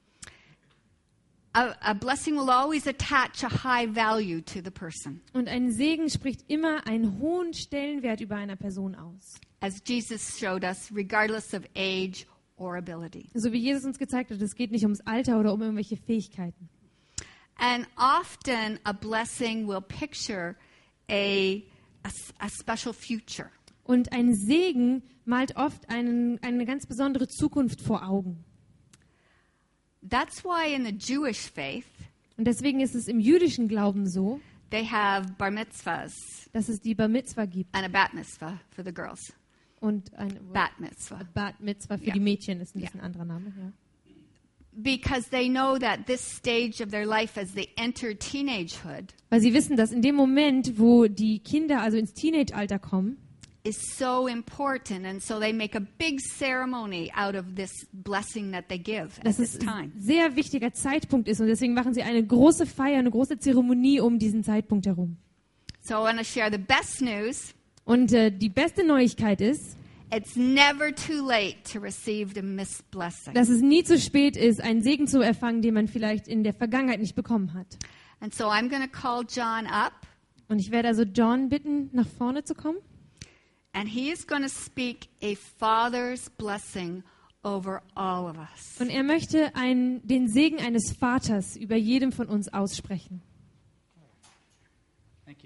A, a blessing will always attach a high value to the person. Und ein Segen spricht immer einen hohen Stellenwert über einer Person aus. As Jesus showed us, regardless of age or ability. So wie Jesus uns gezeigt hat, es geht nicht ums Alter oder um irgendwelche Fähigkeiten. And often a blessing will picture a, a, a special future. Und ein Segen malt oft einen, eine ganz besondere Zukunft vor Augen. That's why in the Jewish faith, Und deswegen ist es im jüdischen Glauben so, they have bar mitzvahs dass es die Bar Mitzvah gibt. and a bat mitzvah for the girls. Und ein Bat mitzvah. Bat Mitzvah für Ja. die Mädchen ist ein Ja. bisschen ein anderer Name. Ja. Because they know that this stage of their life as they enter teenagehood Weil sie wissen, dass in dem Moment, wo die Kinder also ins Teenage-Alter kommen, is so important. And so they make a big ceremony out of this blessing that they give at dass this es time. ein sehr wichtiger Zeitpunkt ist. Und deswegen machen sie eine große Feier, eine große Zeremonie um diesen Zeitpunkt herum. So I want to share the best news. Und äh, die beste Neuigkeit ist, It's never too late to receive the missed blessing. dass es nie zu spät ist, einen Segen zu erfangen, den man vielleicht in der Vergangenheit nicht bekommen hat. And so I'm going to call John up, Und ich werde also John bitten, nach vorne zu kommen. and he is going to speak a father's blessing over all of us. Und er möchte ein, den Segen eines Vaters über jedem von uns aussprechen. Thank you.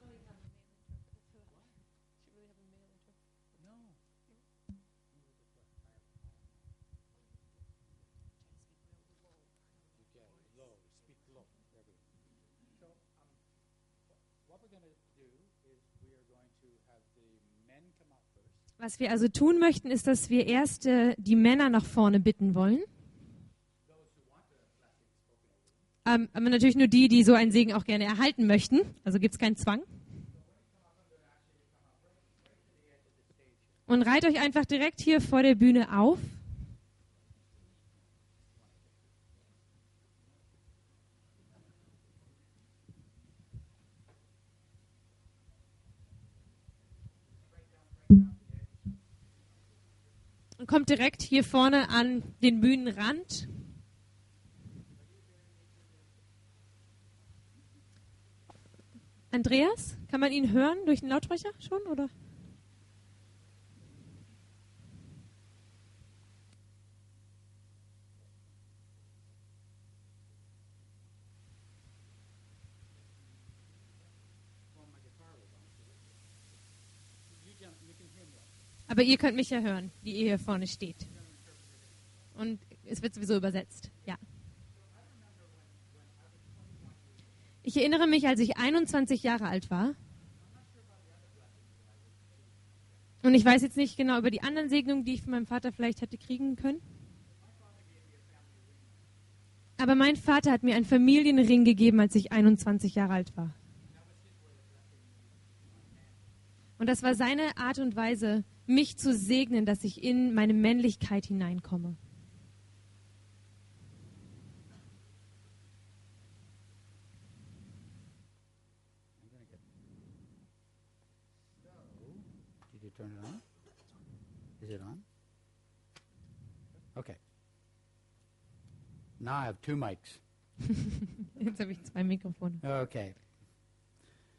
Was wir also tun möchten, ist, dass wir erst äh, die Männer nach vorne bitten wollen. Ähm, aber natürlich nur die, die so einen Segen auch gerne erhalten möchten. Also gibt es keinen Zwang. Und reiht euch einfach direkt hier vor der Bühne auf. Und kommt direkt hier vorne an den Bühnenrand. Andreas, kann man ihn hören durch den Lautsprecher schon, oder? Aber ihr könnt mich ja hören, wie ihr hier vorne steht. Und es wird sowieso übersetzt, ja. Ich erinnere mich, als ich einundzwanzig Jahre alt war. Und ich weiß jetzt nicht genau über die anderen Segnungen, die ich von meinem Vater vielleicht hätte kriegen können. Aber mein Vater hat mir einen Familienring gegeben, als ich einundzwanzig Jahre alt war. Und das war seine Art und Weise, mich zu segnen, dass ich in meine Männlichkeit hineinkomme. Did you turn it on? Is it on? Okay. Now I have two mics. Jetzt habe ich zwei Mikrofone. Okay.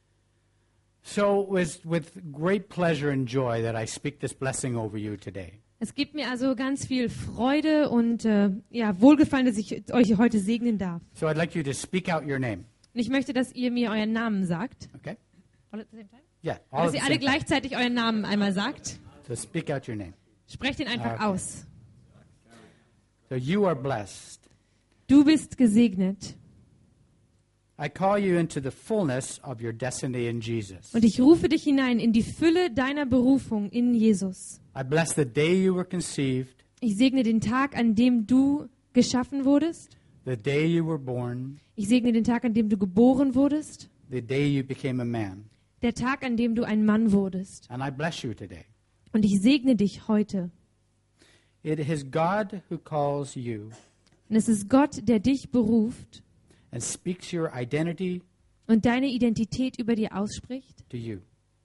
So it was with great pleasure and joy that I speak this blessing over you today. Es gibt mir also ganz viel Freude und äh, ja, Wohlgefallen, dass ich euch heute segnen darf. So I'd like you to speak out your name. Und ich möchte, dass ihr mir euren Namen sagt. Okay? All at the same time? Yeah. All Dass at ihr the alle same time. gleichzeitig euren Namen einmal sagt. So speak out your name. Sprecht ihn einfach Okay. aus. So you are blessed. Du bist gesegnet. I call you into the fullness of your destiny in Jesus. Und ich rufe dich hinein in die Fülle deiner Berufung in Jesus. I bless the day you were conceived, Ich segne den Tag, an dem du geschaffen wurdest. the day you were born, Ich segne den Tag, an dem du geboren wurdest. the day you became a man. Der Tag, an dem du ein Mann wurdest. And I bless you today. Und ich segne dich heute. It is God who calls you Und es ist Gott, der dich beruft and speaks your identity und deine Identität über dir ausspricht. to you.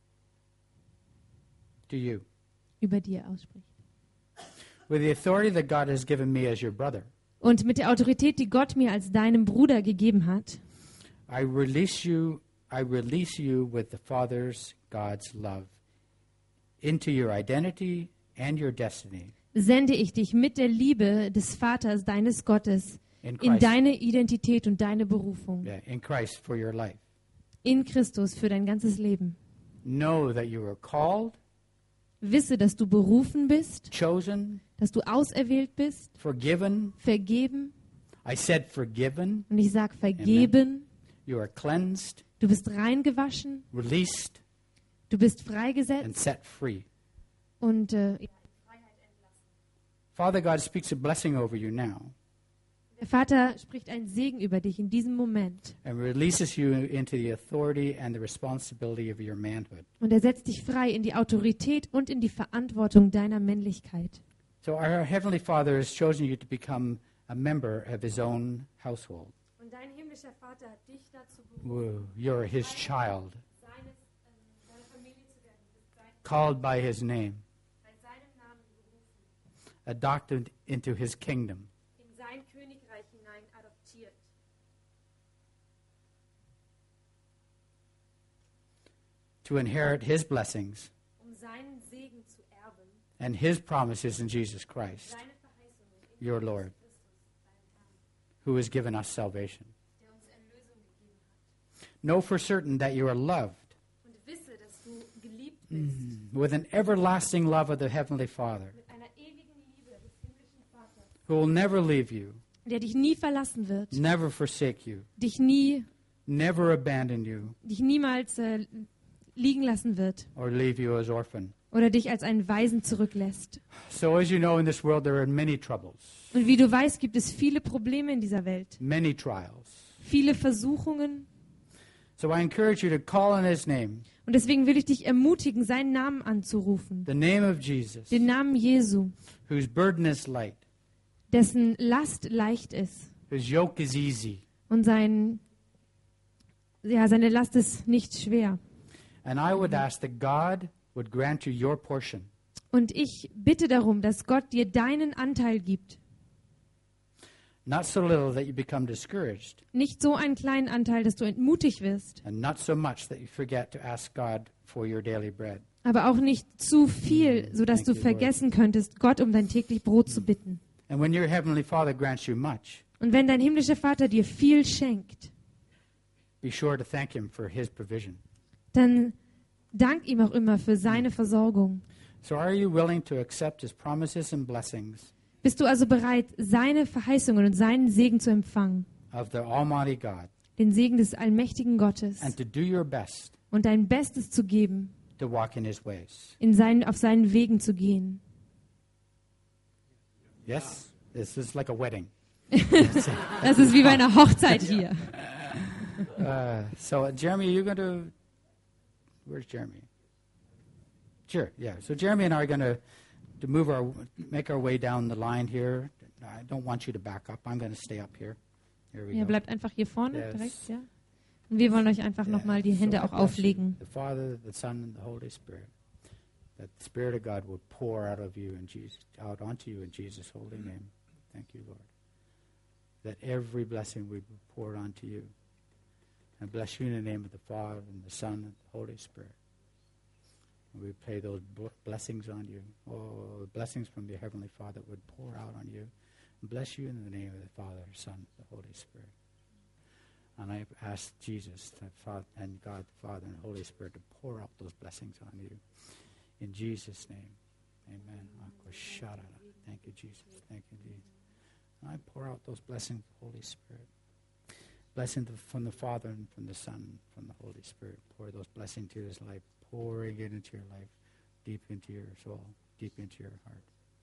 To you. Über dir ausspricht. With the authority that God has given me as your brother, Und mit der Autorität, die Gott mir als deinem Bruder gegeben hat, I release you, I release you with the Father's God's love into your identity and your destiny sende ich dich mit der Liebe des Vaters, deines Gottes, in in Christ. deine Identität und deine Berufung. Yeah, in Christ for your life. In Christus für dein ganzes Leben. Know that you are called, Wisse, dass du berufen bist, chosen, dass du auserwählt bist, forgiven. vergeben. I said forgiven. Und ich sage vergeben. You are cleansed, Du bist reingewaschen. released, Du bist and freigesetzt. set free. Und äh, Father God speaks a blessing over you now der Vater spricht einen Segen über dich in diesem Moment. and releases you into the authority and the responsibility of your manhood. Und er setzt dich frei in die Autorität und in die Verantwortung deiner Männlichkeit. So our Heavenly Father has chosen you to become a member of His own household. Und dein himmlischer Vater hat dich dazu Whoa, you're His child, seines, äh, seiner Familie zu werden. Du bist sein, called by His name, bei seinem Namen berufen, adopted into His kingdom. in sein Königreich hinein adoptiert. To inherit His blessings Um seinen Segen zu erben, and His promises in Jesus Christ, seine Verheißungen in your Lord, Christus, deinem Herrn, who has given us salvation. der uns Erlösung gegeben hat. Know for certain that you are loved Und wisse, dass du geliebt bist with an everlasting love of the Heavenly Father, mit einer ewigen Liebe des himmlischen Vaters, who will never leave you, der dich nie verlassen wird, never forsake you, dich nie, never abandon you, dich niemals äh, liegen lassen wird or leave you as orphan. oder dich als einen Waisen zurücklässt. So as you know, in this world there are many troubles, Und wie du weißt, gibt es viele Probleme in dieser Welt, many trials. viele Versuchungen. So I encourage you to call on His name, Und deswegen will ich dich ermutigen, seinen Namen anzurufen, the name of Jesus, den Namen Jesu, whose burden is light, dessen Last leicht ist whose yoke is easy. und sein, ja, seine Last ist nicht schwer. And I would ask that God would grant you your portion. Und ich bitte darum, dass Gott dir deinen Anteil gibt. Not so little that you become discouraged, Nicht so einen kleinen Anteil, dass du entmutigt wirst, and not so much that you forget to ask God for your daily bread. aber auch nicht zu viel, sodass Thank du you, Lord. vergessen könntest, Gott um dein täglich Brot zu bitten. And when your Heavenly Father grants you much, Und wenn dein himmlischer Vater dir viel schenkt, be sure to thank Him for His provision. dann dank ihm auch immer für seine Versorgung. So are you willing to accept His promises and blessings Bist du also bereit, seine Verheißungen und seinen Segen zu empfangen? of the Almighty God, Den Segen des allmächtigen Gottes and to do your best und dein Bestes zu geben, to walk in His ways? in seinen, auf seinen Wegen zu gehen. Yes? This is like a wedding. Das ist wie bei einer Hochzeit hier. Uh, so, Jeremy, you're going to. Where's Jeremy? Sure, yeah. So, Jeremy and I are going to to move our make our way down the line here. I don't want you to back up. I'm going to stay up here. Here we Ihr go. bleibt einfach hier vorne, Yes. direkt, ja. Und wir wollen euch einfach Yeah. nochmal die Hände So I auch bless you, auflegen. The Father, the Son, and the Holy Spirit. That the Spirit of God will pour out of you and Jesus, out onto you in Jesus' holy name. Thank you, Lord. That every blessing will be poured onto you. I bless you in the name of the Father and the Son and the Holy Spirit. We pray those bl- blessings on you. Oh, the blessings from your Heavenly Father would pour out on you. And bless you in the name of the Father, Son, the Holy Spirit. And I ask Jesus that Father, and God, the Father, and Holy Spirit to pour out those blessings on you. In Jesus' name, amen. Thank you, Jesus. Thank you, Jesus. And I pour out those blessings, Holy Spirit. Blessing from the Father and from the Son and from the Holy Spirit. Pour those blessings to his life, pouring it into your life, deep into your soul, deep into your heart.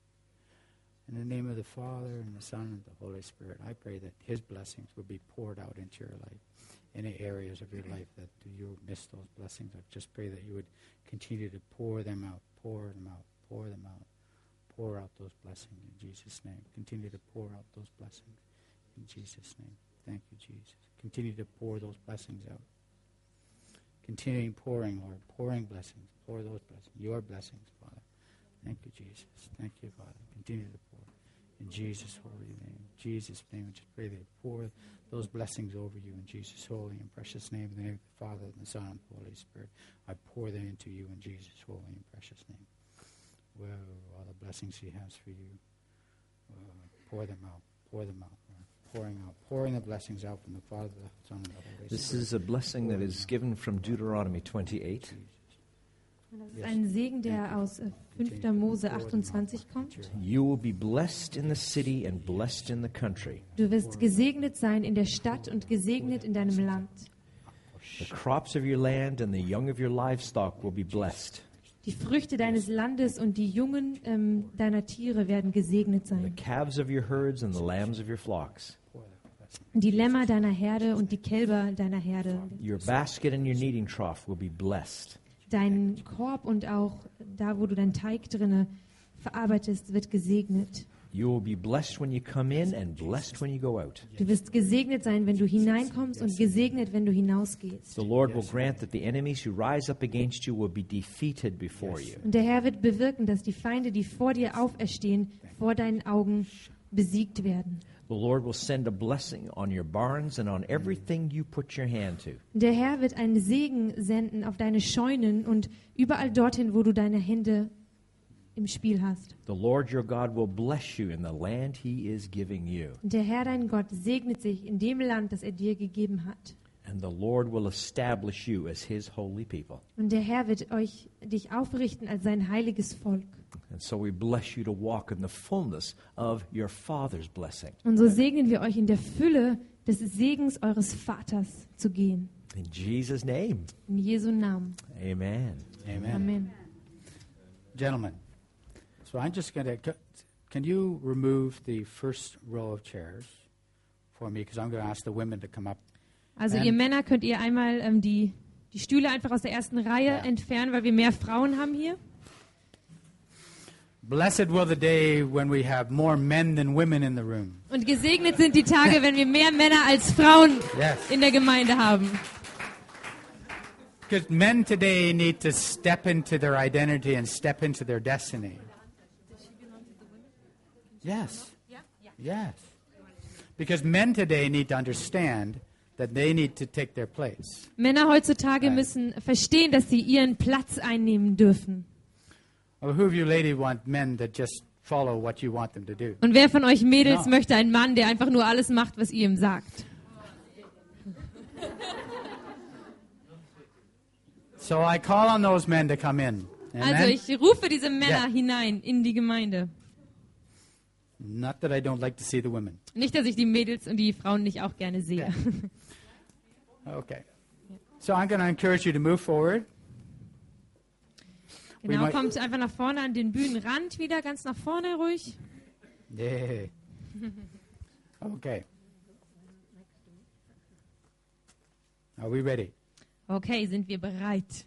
In the name of the Father and the Son and the Holy Spirit, I pray that his blessings will be poured out into your life. Any areas of your life that you miss those blessings, I just pray that you would continue to pour them out, pour them out, pour them out. Pour out those blessings in Jesus' name. Continue to pour out those blessings in Jesus' name. Thank you, Jesus. Continue to pour those blessings out. Continuing pouring, Lord, pouring blessings. Pour those blessings, your blessings, Father. Thank you, Jesus. Thank you, Father. Continue to pour. In Jesus' holy name. Jesus' name, I just pray that you pour those blessings over you in Jesus' holy and precious name. In the name of the Father, and the Son, and the Holy Spirit. I pour them into you in Jesus' holy and precious name. Whoa, all the blessings he has for you. Whoa, pour them out. Pour them out. Lord. Pouring out. Pouring the blessings out from the Father, the Son, and the Holy Spirit. This is a blessing that is given from Deuteronomy twenty-eight. Das ist ein Segen, der aus äh, fünfter Mose achtundzwanzig kommt. You will be blessed in the city and blessed in the country. Du wirst gesegnet sein in der Stadt und gesegnet in deinem Land. The crops of your land and the young of your livestock will be blessed. Die Früchte deines Landes und die Jungen ähm, deiner Tiere werden gesegnet The sein. calves of your herds and the lambs of your flocks. Die Lämmer deiner Herde und die Kälber deiner Herde. Your basket and your kneading trough will be blessed. Dein Korb und auch da, wo du deinen Teig drinne verarbeitest, wird gesegnet. You will be blessed when you come in and blessed when you go out. Du wirst gesegnet sein, wenn du hineinkommst und gesegnet, wenn du hinausgehst. The Lord will grant that the enemies who rise up against you will be defeated before you. Und der Herr wird bewirken, dass die Feinde, die vor dir auferstehen, vor deinen Augen besiegt werden. The Lord will send a blessing on your barns and on everything you put your hand to. Der Herr wird einen Segen senden auf deine Scheunen und überall dorthin, wo du deine Hände im Spiel hast. The Lord your God will bless you in the land he is giving you. Und der Herr, dein Gott, segnet sich in dem Land, das er dir gegeben hat. And the Lord will establish you as his holy people. Und der Herr wird euch, dich aufrichten als sein heiliges Volk. And so we bless you to walk in the fullness of your Father's blessing. Und so segnen wir euch in der Fülle des Segens eures Vaters zu gehen. In Jesus' name, In Jesu Namen. amen. Amen. Amen. Gentlemen, so I'm just going to, can you remove the first row of chairs for me? Because I'm going to ask the women to come up. Also Ähm. ihr Männer könnt ihr einmal ähm, die, die Stühle einfach aus der ersten Reihe Ja. entfernen, weil wir mehr Frauen haben hier. Blessed will the day when we have more men than women in the room. Und gesegnet sind die Tage, wenn wir mehr Männer als Frauen Yes. in der Gemeinde haben. Because men today need to step into their identity and step into their destiny. Yes. Yes. Because men today need to understand that they need to take their place. Männer heutzutage Right. müssen verstehen, dass sie ihren Platz einnehmen dürfen. Well, who of you ladies want men that just follow what you want them to do? Und wer von euch Mädels Ja. möchte einen Mann, der einfach nur alles macht, was ihr ihm sagt? So I call on those men to come in. Amen? Also ich rufe diese Männer Ja. hinein in die Gemeinde. Not that I don't like to see the women. Nicht, dass ich die Mädels und die Frauen nicht auch gerne sehe. Okay. So I'm going to encourage you to move forward. Genau, might- kommt einfach nach vorne an den Bühnenrand wieder, ganz nach vorne ruhig. Yeah. Okay. Are we ready? Okay, sind wir bereit?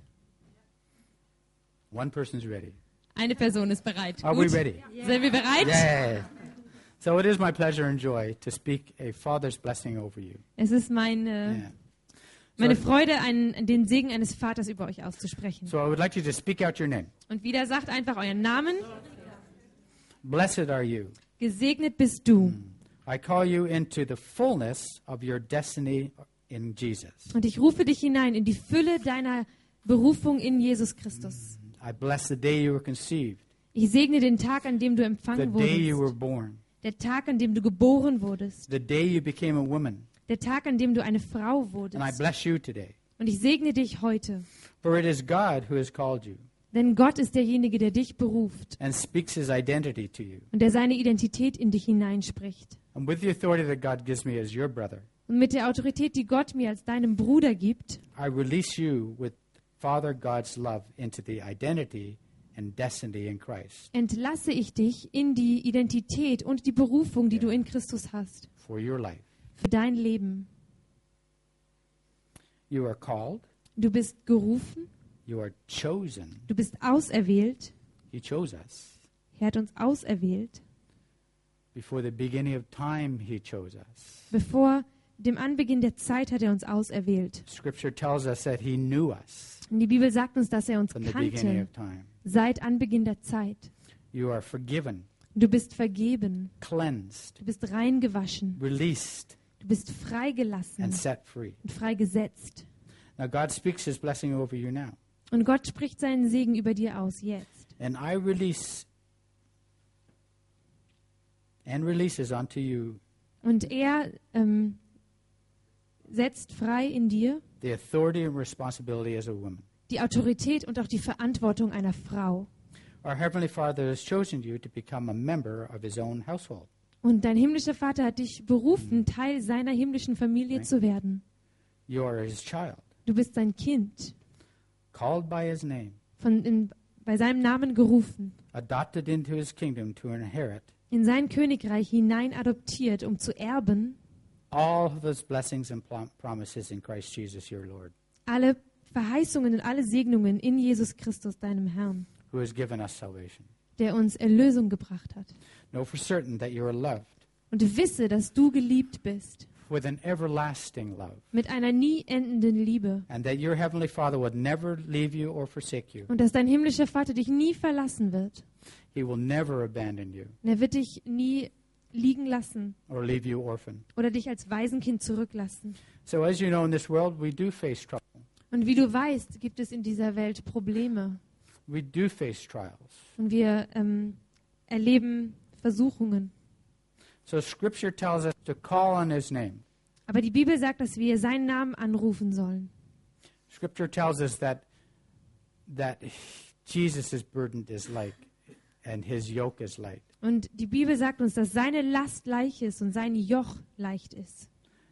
One person's ready. Eine Person ist bereit. Are Gut. we ready? Sind wir bereit? Yeah. So it is my pleasure and joy to speak a Father's blessing over you. Es ist meine, Yeah. meine So- Freude, einen, den Segen eines Vaters über euch auszusprechen. So I would like you to speak out your name. Und wieder sagt einfach euren Namen. Blessed are you. Gesegnet bist du. I call you into the fullness of your destiny in Jesus. Und ich rufe dich hinein in die Fülle deiner Berufung in Jesus Christus. I bless the day you were conceived, Ich segne den Tag, an dem du the empfangen day you were wurdest. born, Der Tag, an dem du geboren wurdest. the day you became a woman. Der Tag, an dem du eine Frau And I wurdest. bless you today. Und ich segne dich heute. For it is God who has called you Denn Gott ist derjenige, der dich beruft and speaks his identity to you. und der seine Identität in dich hineinspricht. And with the authority that God gives me as your brother, Und mit der Autorität, die Gott mir als deinem Bruder gibt, I release you with Father God's love into the identity and destiny in Christ entlasse ich dich in die Identität und die Berufung, die du in Christus hast, for your life. für dein Leben. You are called, Du bist gerufen, you are chosen. du bist auserwählt. He chose us. Er hat uns auserwählt. Before the beginning of time, he chose us. Bevor dem Anbeginn der Zeit hat er uns auserwählt. Scripture tells us that he knew us Und die Bibel sagt uns, dass er uns from the beginning kannte of time. seit Anbeginn der Zeit. You are forgiven, Du bist vergeben, cleansed, du bist reingewaschen, released, du bist freigelassen and set free. und freigesetzt. Now, God speaks his blessing over you now. Und Gott spricht seinen Segen über dir aus jetzt. And I release and releases onto you Und er ähm, setzt frei in dir the authority and responsibility as a woman. die Autorität und auch die Verantwortung einer Frau. Our Heavenly Father has chosen you to become a member of his own household. Und dein himmlischer Vater hat dich berufen, Teil seiner himmlischen Familie zu werden. You are his child, Du bist sein Kind, called by his name, von in, bei seinem Namen gerufen, adopted into his kingdom to inherit in sein Königreich hinein adoptiert, um zu erben all of those blessings and prom- promises in Christ Jesus your Lord, alle Verheißungen und alle Segnungen in Jesus Christus, deinem Herrn, who has given us salvation. der uns Erlösung gebracht hat. Know for certain that you are loved Und wisse, dass du geliebt bist with an everlasting love, mit einer nie endenden Liebe and that your Heavenly Father would never leave you or forsake you. und dass dein himmlischer Vater dich nie verlassen wird. He will never abandon you Und er wird dich nie liegen lassen or leave you orphan. oder dich als Waisenkind zurücklassen. So as you know, in this world we do face trouble. Und wie du weißt, gibt es in dieser Welt Probleme. We do face trials. Und wir ähm, erleben Versuchungen. So Scripture tells us to call on his name. Aber die Bibel sagt, dass wir seinen Namen anrufen sollen. Scripture tells us that that Jesus' burden is light and his yoke is light. Und die Bibel sagt uns, dass seine Last leicht ist und sein Joch leicht ist.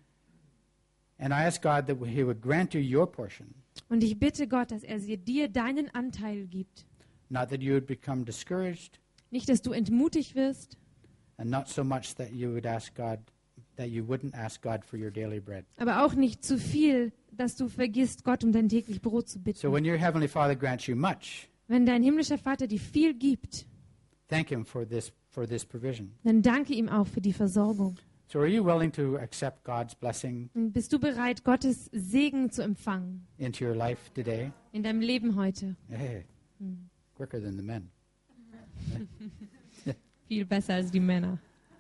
And I ask God that he would grant you your portion, Und ich bitte Gott, dass er sie- dir deinen Anteil gibt. not that you would become discouraged, Nicht, dass du entmutigt wirst, and not so much that you would ask God that you wouldn't ask God for your daily bread. aber auch nicht zu viel, dass du vergisst, Gott um dein täglich Brot zu So bitten. when your heavenly Father grants you much, Wenn dein himmlischer Vater dir viel gibt, thank him for this for this provision. dann danke ihm auch für die Versorgung. So are you willing to accept God's blessing Und bist du bereit, Gottes Segen zu empfangen into your life today? in deinem Leben heute? Hey, quicker than the men. Viel besser als die Männer.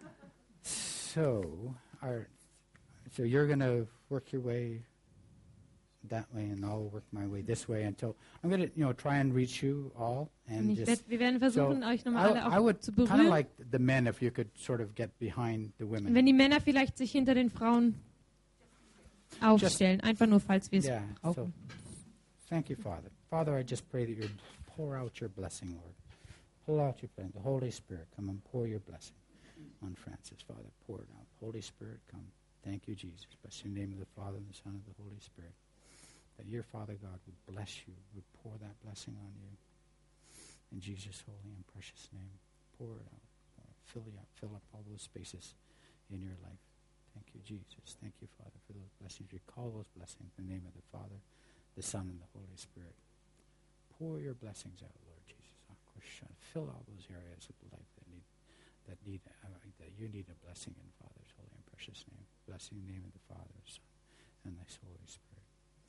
So, our, so you're going to work your way that way, and I'll work my way this way until I'm going to, you know, try and reach you all, Und and ich just. werd, wir werden versuchen, So, euch nochmal I, alle I auch would zu kind of berühren. like the men if you could sort of get behind the women. Wenn die Männer vielleicht sich hinter den Frauen aufstellen, einfach nur, falls wir es Yeah. auch. So, thank you, Father. Father, I just pray that you pour out your blessing, Lord. Pour out your blessing. The Holy Spirit, come and pour your blessing on Francis, Father. Pour it out. Holy Spirit, come. Thank you, Jesus. Bless you in the name of the Father and the Son and the Holy Spirit. That your Father God would bless you, would pour that blessing on you. In Jesus' holy and precious name. Pour it out. Pour it. Fill you up. Fill up all those spaces in your life. Thank you, Jesus. Thank you, Father, for those blessings. We call those blessings in the name of the Father, the Son, and the Holy Spirit. Pour your blessings out, Lord Jesus. Fill all those areas of life that need, that need, uh, that you need a blessing in, Father's holy and precious name. Blessing in the name of the Father, Son, and the Holy Spirit.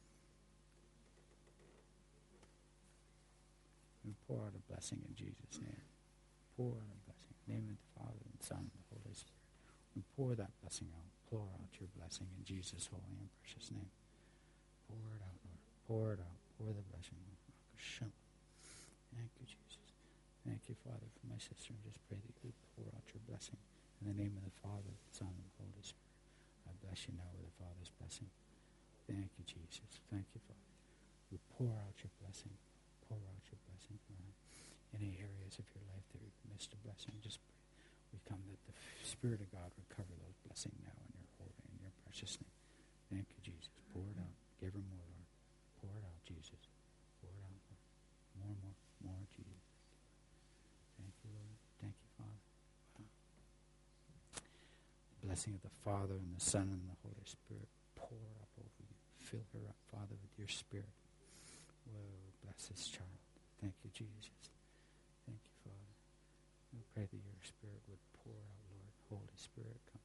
We pour out a blessing in Jesus' name. Pour out a blessing in the name of the Father and Son and the Holy Spirit. We pour that blessing out. Pour out your blessing in Jesus' holy and precious name. Pour it out, Lord. Pour it out. Pour the blessing. Thank you, Father, for my sister, and just pray that you would pour out your blessing. In the name of the Father, the Son, and the Holy Spirit. I bless you now with the Father's blessing. Thank you, Jesus. Thank you, Father. We pour out your blessing. Pour out your blessing. Lord. Any areas of your life that we've missed a blessing, just pray. We come that the Spirit of God would cover those blessings now in your holy, in your precious name. Thank you, Jesus. Pour it out. Give her more, Lord. Pour it out, Jesus. Pour it out, Lord. More, more, more, Jesus. Thank you, Lord. Thank you, Father. Wow. The blessing of the Father and the Son and the Holy Spirit pour up over you. Fill her up, Father, with your Spirit. Whoa, bless this child. Thank you, Jesus. Thank you, Father. We pray that your Spirit would pour out, Lord. Holy Spirit, come.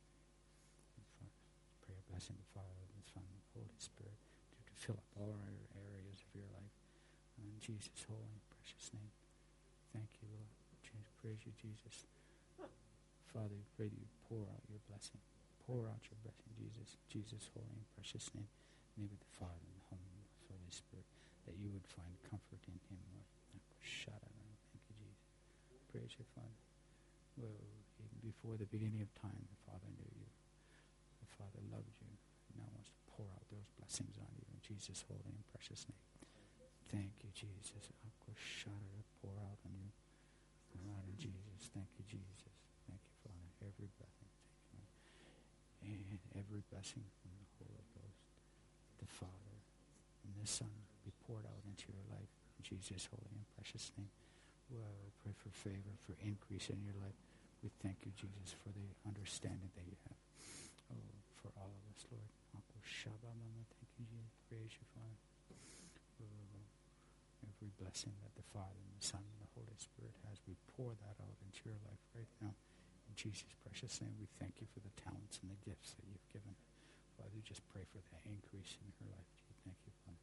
Pray a blessing of the Father, the Son, and the Holy Spirit to, to fill up all our areas of your life. In Jesus' holy and precious name. Thank you, Lord. Jesus, praise you, Jesus. Father, we pray that you pour out your blessing. Pour out your blessing, Jesus. Jesus' holy and precious name. Name of the Father and the Holy Spirit. That you would find comfort in him, Lord. Shut up. Thank you, Jesus. Praise you, Father. Well, even before the beginning of time, the Father knew you. The Father loved you. And now wants to pour out those blessings on you in Jesus' holy and precious name. Thank you, Jesus. Pour out on you. Pour out in Jesus. Thank you, Jesus. Thank you, Father. Every blessing. Thank you, Lord. And every blessing from the Holy Ghost, the Father and the Son, be poured out into your life in Jesus' holy and precious name. Well, pray for favor, for increase in your life. We thank you, Jesus, for the understanding that you have. Oh, for all of us, Lord. Thank you, Jesus. Praise you, Father. Oh, every blessing that the Father and the Son and the Holy Spirit has, we pour that out into your life right now. In Jesus' precious name, we thank you for the talents and the gifts that you've given her. Father, we just pray for the increase in her life. Thank you, Father.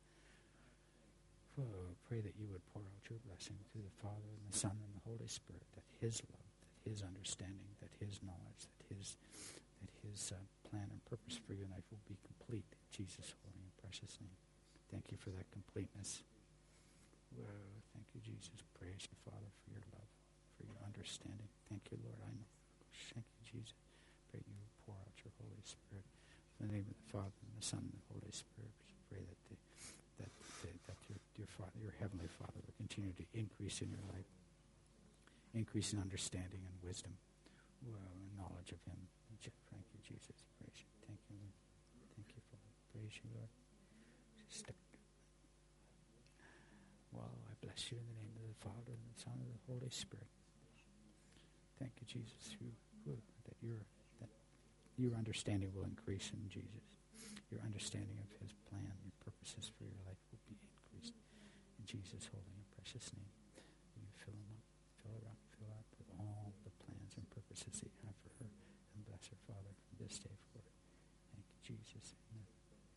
Oh, pray that you would pour out your blessing through the Father and the Son and the Holy Spirit, that his love, that his understanding, that his knowledge, that his that his uh, plan and purpose for your life will be complete in Jesus' holy and precious name. Thank you for that completeness. Well, thank you, Jesus. Praise you, Father, for your love, for your understanding. Thank you, Lord. I know. Thank you, Jesus. Pray you pour out your Holy Spirit. In the name of the Father and the Son and the Holy Spirit, pray that the, that the, that your your Father, your heavenly Father, will continue to increase in your life, increase in understanding and wisdom, well, and knowledge of Him. Thank you, Jesus. Praise you. Thank you, Lord. Thank you, Father. Praise you, Lord. Just well, I bless you in the name of the Father and the Son and the Holy Spirit. Thank you, Jesus, who, who, that your that your understanding will increase in Jesus. Your understanding of His plan, your purposes for your life will be increased. In Jesus' holy and precious name, you fill him up, fill her up, fill her up with all the plans and purposes that you have for her. And bless her, Father, from this day forward. Thank you, Jesus. Amen.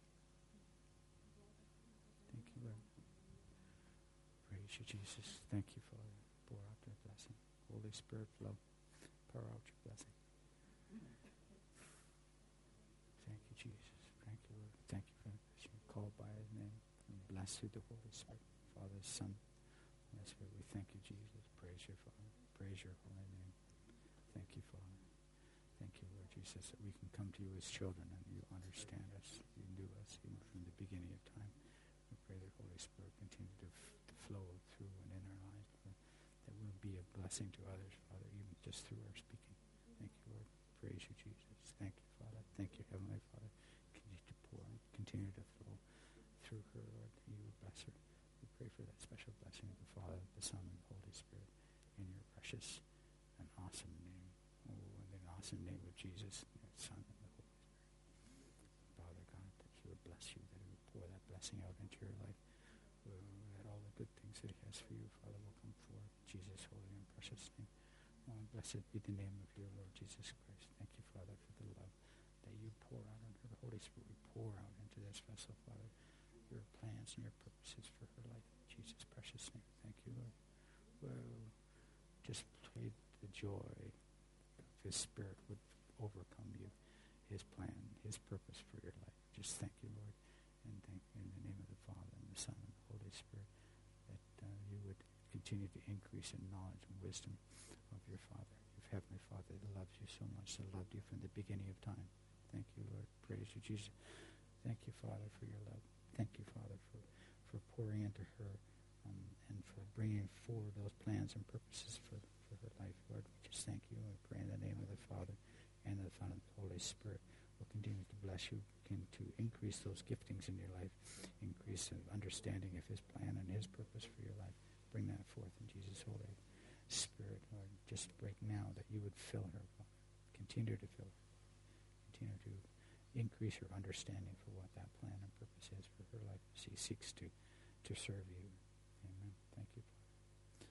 Thank you, Lord. Praise you, Jesus. Thank you, Father. Pour out your blessing. Holy Spirit, flow. Pour out your blessing. Thank you, Jesus. Thank you, Lord. Thank you for being called by His name. And bless through the Holy Spirit, Father, Son, Holy Spirit. We thank you, Jesus. Praise your Father. Praise your holy name. Thank you, Father. Thank you, Lord Jesus, that we can come to you as children and you understand us. You knew us even from the beginning of time. We pray that Holy Spirit continue to, f- to flow through and in our lives, Lord, that we'll be a blessing to others, Father, even just through our speaking. Thank you, Lord. Praise you, Jesus. Thank you, Father. Thank you, Heavenly Father. Continue to pour and continue to flow through her, Lord, that you would bless her. We pray for that special blessing of the Father, the Son, and the Holy Spirit in your precious and awesome name. Oh, in the awesome name of Jesus, your Son, and the Holy Spirit. Father God, that He would bless you, that He would pour that blessing out into your life. Oh, that all the good things that He has for you, Father, will come forth. In Jesus' holy and precious name. Oh, blessed be the name of your Lord Jesus Christ. Thank you, Father, for the love that you pour out on her. The Holy Spirit we pour out into this vessel, Father, your plans and your purposes for her life. In Jesus' precious name. Thank you, Lord. Well, just pray the joy of His Spirit would overcome you, His plan, His purpose for your life. Just thank you, Lord, and thank you in the name of the Father and the Son and the Holy Spirit that uh, you would continue to increase in knowledge and wisdom of your Father, your Heavenly Father that loves you so much, that loved you from the beginning of time. Thank you, Lord. Praise you, Jesus. Thank you, Father, for your love. Thank you, Father, for, for pouring into her um, and for bringing forward those plans and purposes for, for her life, Lord. We just thank you. We pray in the name of the Father and of the Son and the Holy Spirit. We'll continue to bless you, continue to increase those giftings in your life, increase of understanding of his plan and his purpose for your life. Bring that forth in Jesus' Holy Spirit, Lord. Just break now that you would fill her, Father. Continue to fill her. Continue to increase her understanding for what that plan and purpose is for her life as she seeks to, to serve you. Amen. Thank you, Father.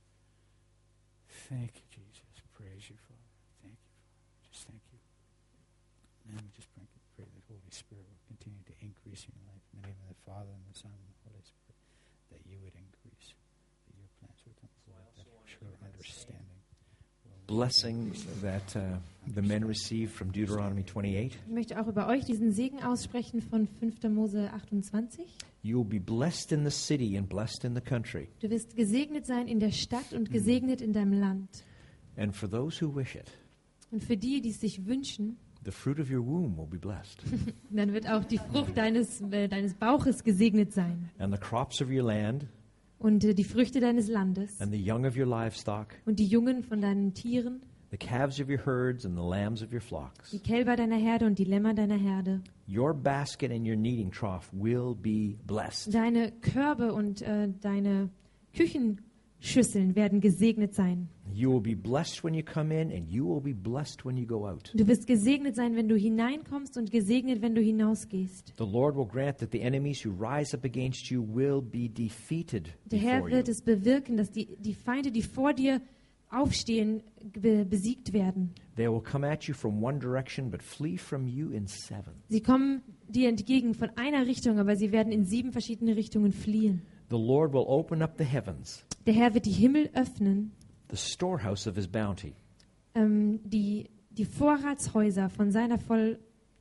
Thank you, Jesus. Praise you, Father. Thank you, Father. Just thank you. And we just pray, pray that Holy Spirit will continue to increase in your life. In the name of the Father and the Son and the Holy Spirit, that you would increase, that your plans would come forth, that your understanding. Blessing that uh, the men received from Deuteronomy twenty-eight. Ich möchte auch über euch diesen Segen aussprechen von fünfter Mose achtundzwanzig. You will be blessed in the city and blessed in the country. Du wirst gesegnet sein in der Stadt und gesegnet in deinem Land. And for those who wish it, Und für die, die es sich wünschen, the fruit of your womb will be blessed. dann wird auch die Frucht deines, äh, deines Bauches gesegnet sein. And the crops of your land Und äh, die Früchte deines Landes and the young of your livestock, und die Jungen von deinen Tieren, the calves of your herds and the lambs of your flocks. die Kälber deiner Herde und die Lämmer deiner Herde. Your basket and your kneading trough will be blessed. Deine Körbe und äh, deine Küchenschüsseln werden gesegnet sein. You will be blessed when you come in and you will be blessed when you go out. Du wirst gesegnet sein, wenn du hineinkommst und gesegnet, wenn du hinausgehst. The Lord will grant that the enemies who rise up against you will be defeated Der Herr before you. wird es bewirken, dass die, die Feinde, die vor dir aufstehen, be besiegt werden. They will come at you from one direction but flee from you in seven. Sie kommen dir entgegen von einer Richtung, aber sie werden in sieben verschiedene Richtungen fliehen. The Lord will open up the heavens, Der Herr wird die Himmel öffnen, the storehouse of his bounty, ähm, die, die Vorratshäuser von seiner Voll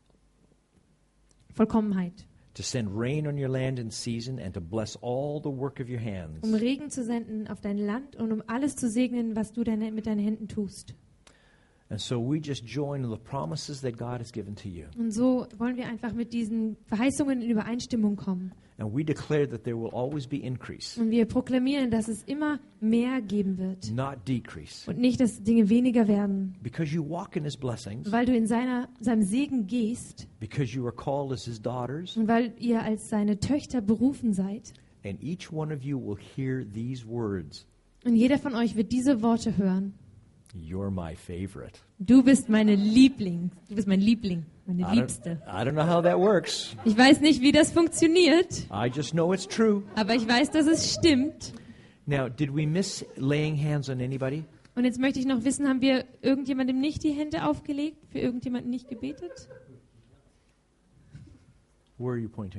Vollkommenheit, to send rain on your land in season and to bless all the work of your hands. um Regen zu senden auf dein Land und um alles zu segnen, was du deine, mit deinen Händen tust. And so we just join the promises that God has given to you. Und so wollen wir einfach mit diesen Verheißungen in Übereinstimmung kommen. And we declare that there will always be increase, Und wir proklamieren, dass es immer mehr geben wird not decrease. und nicht, dass Dinge weniger werden. Because you walk in his blessings, Weil du in seiner, seinem Segen gehst because you are called as his daughters, und weil ihr als seine Töchter berufen seid. and each one of you will hear these words, Und jeder von euch wird diese Worte hören. you're my favorite. Du bist meine Liebling. Du bist mein Liebling, meine I don't, Liebste. I don't know how that works. Ich weiß nicht, wie das funktioniert, I just know it's true. aber ich weiß, dass es stimmt. Now, did we miss laying hands on anybody? Und jetzt möchte ich noch wissen, haben wir irgendjemandem nicht die Hände aufgelegt? Für irgendjemanden nicht gebetet? Where are you pointing?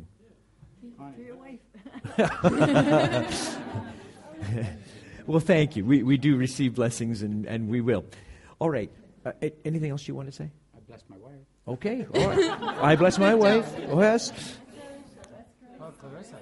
Well, thank you. We, we do receive blessings, and, and we will. All right. Uh, a- anything else you want to say? I bless my wife. Okay. All right. I bless my wife. Oh, yes. Oh, Clarissa.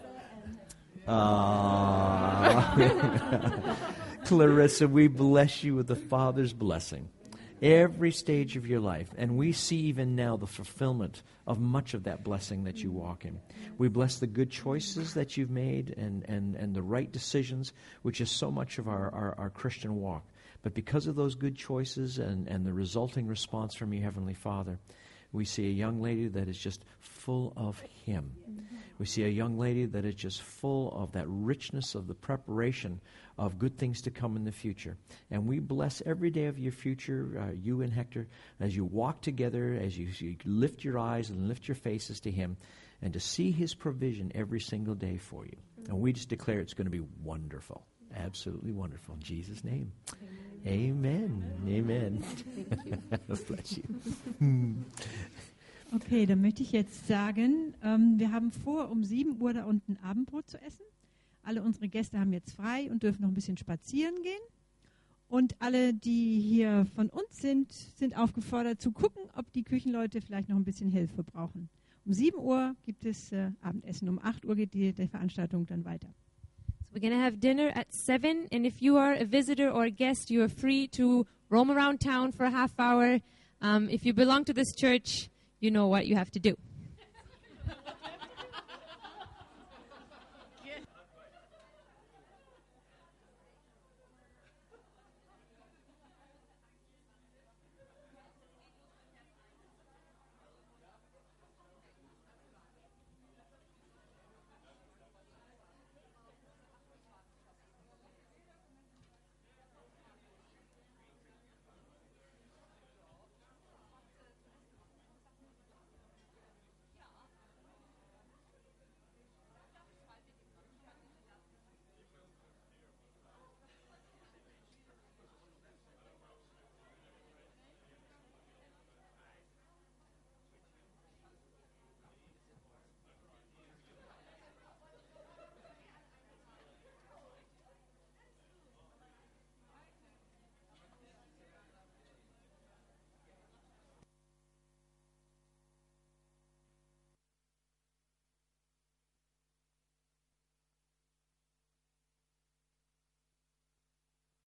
Ah. Clarissa, we bless you with the Father's blessing. Every stage of your life. And we see even now the fulfillment of much of that blessing that you walk in. We bless the good choices that you've made and, and, and the right decisions, which is so much of our, our, our Christian walk. But because of those good choices and, and the resulting response from your Heavenly Father, we see a young lady that is just full of Him. We see a young lady that is just full of that richness of the preparation of good things to come in the future. And we bless every day of your future, uh, you and Hector, as you walk together, as you, you lift your eyes and lift your faces to Him, and to see His provision every single day for you. And we just declare it's going to be wonderful, absolutely wonderful. In Jesus' name, amen. Amen. Bless you. Okay, dann möchte ich jetzt sagen, ähm, wir haben vor, um sieben Uhr da unten Abendbrot zu essen. Alle unsere Gäste haben jetzt frei und dürfen noch ein bisschen spazieren gehen. Und alle, die hier von uns sind, sind aufgefordert zu gucken, ob die Küchenleute vielleicht noch ein bisschen Hilfe brauchen. Um sieben Uhr gibt es äh, Abendessen. Um acht Uhr geht die, die Veranstaltung dann weiter. We're going to have dinner at seven, and if you are a visitor or a guest, you are free to roam around town for a half hour. Um, if you belong to this church, you know what you have to do.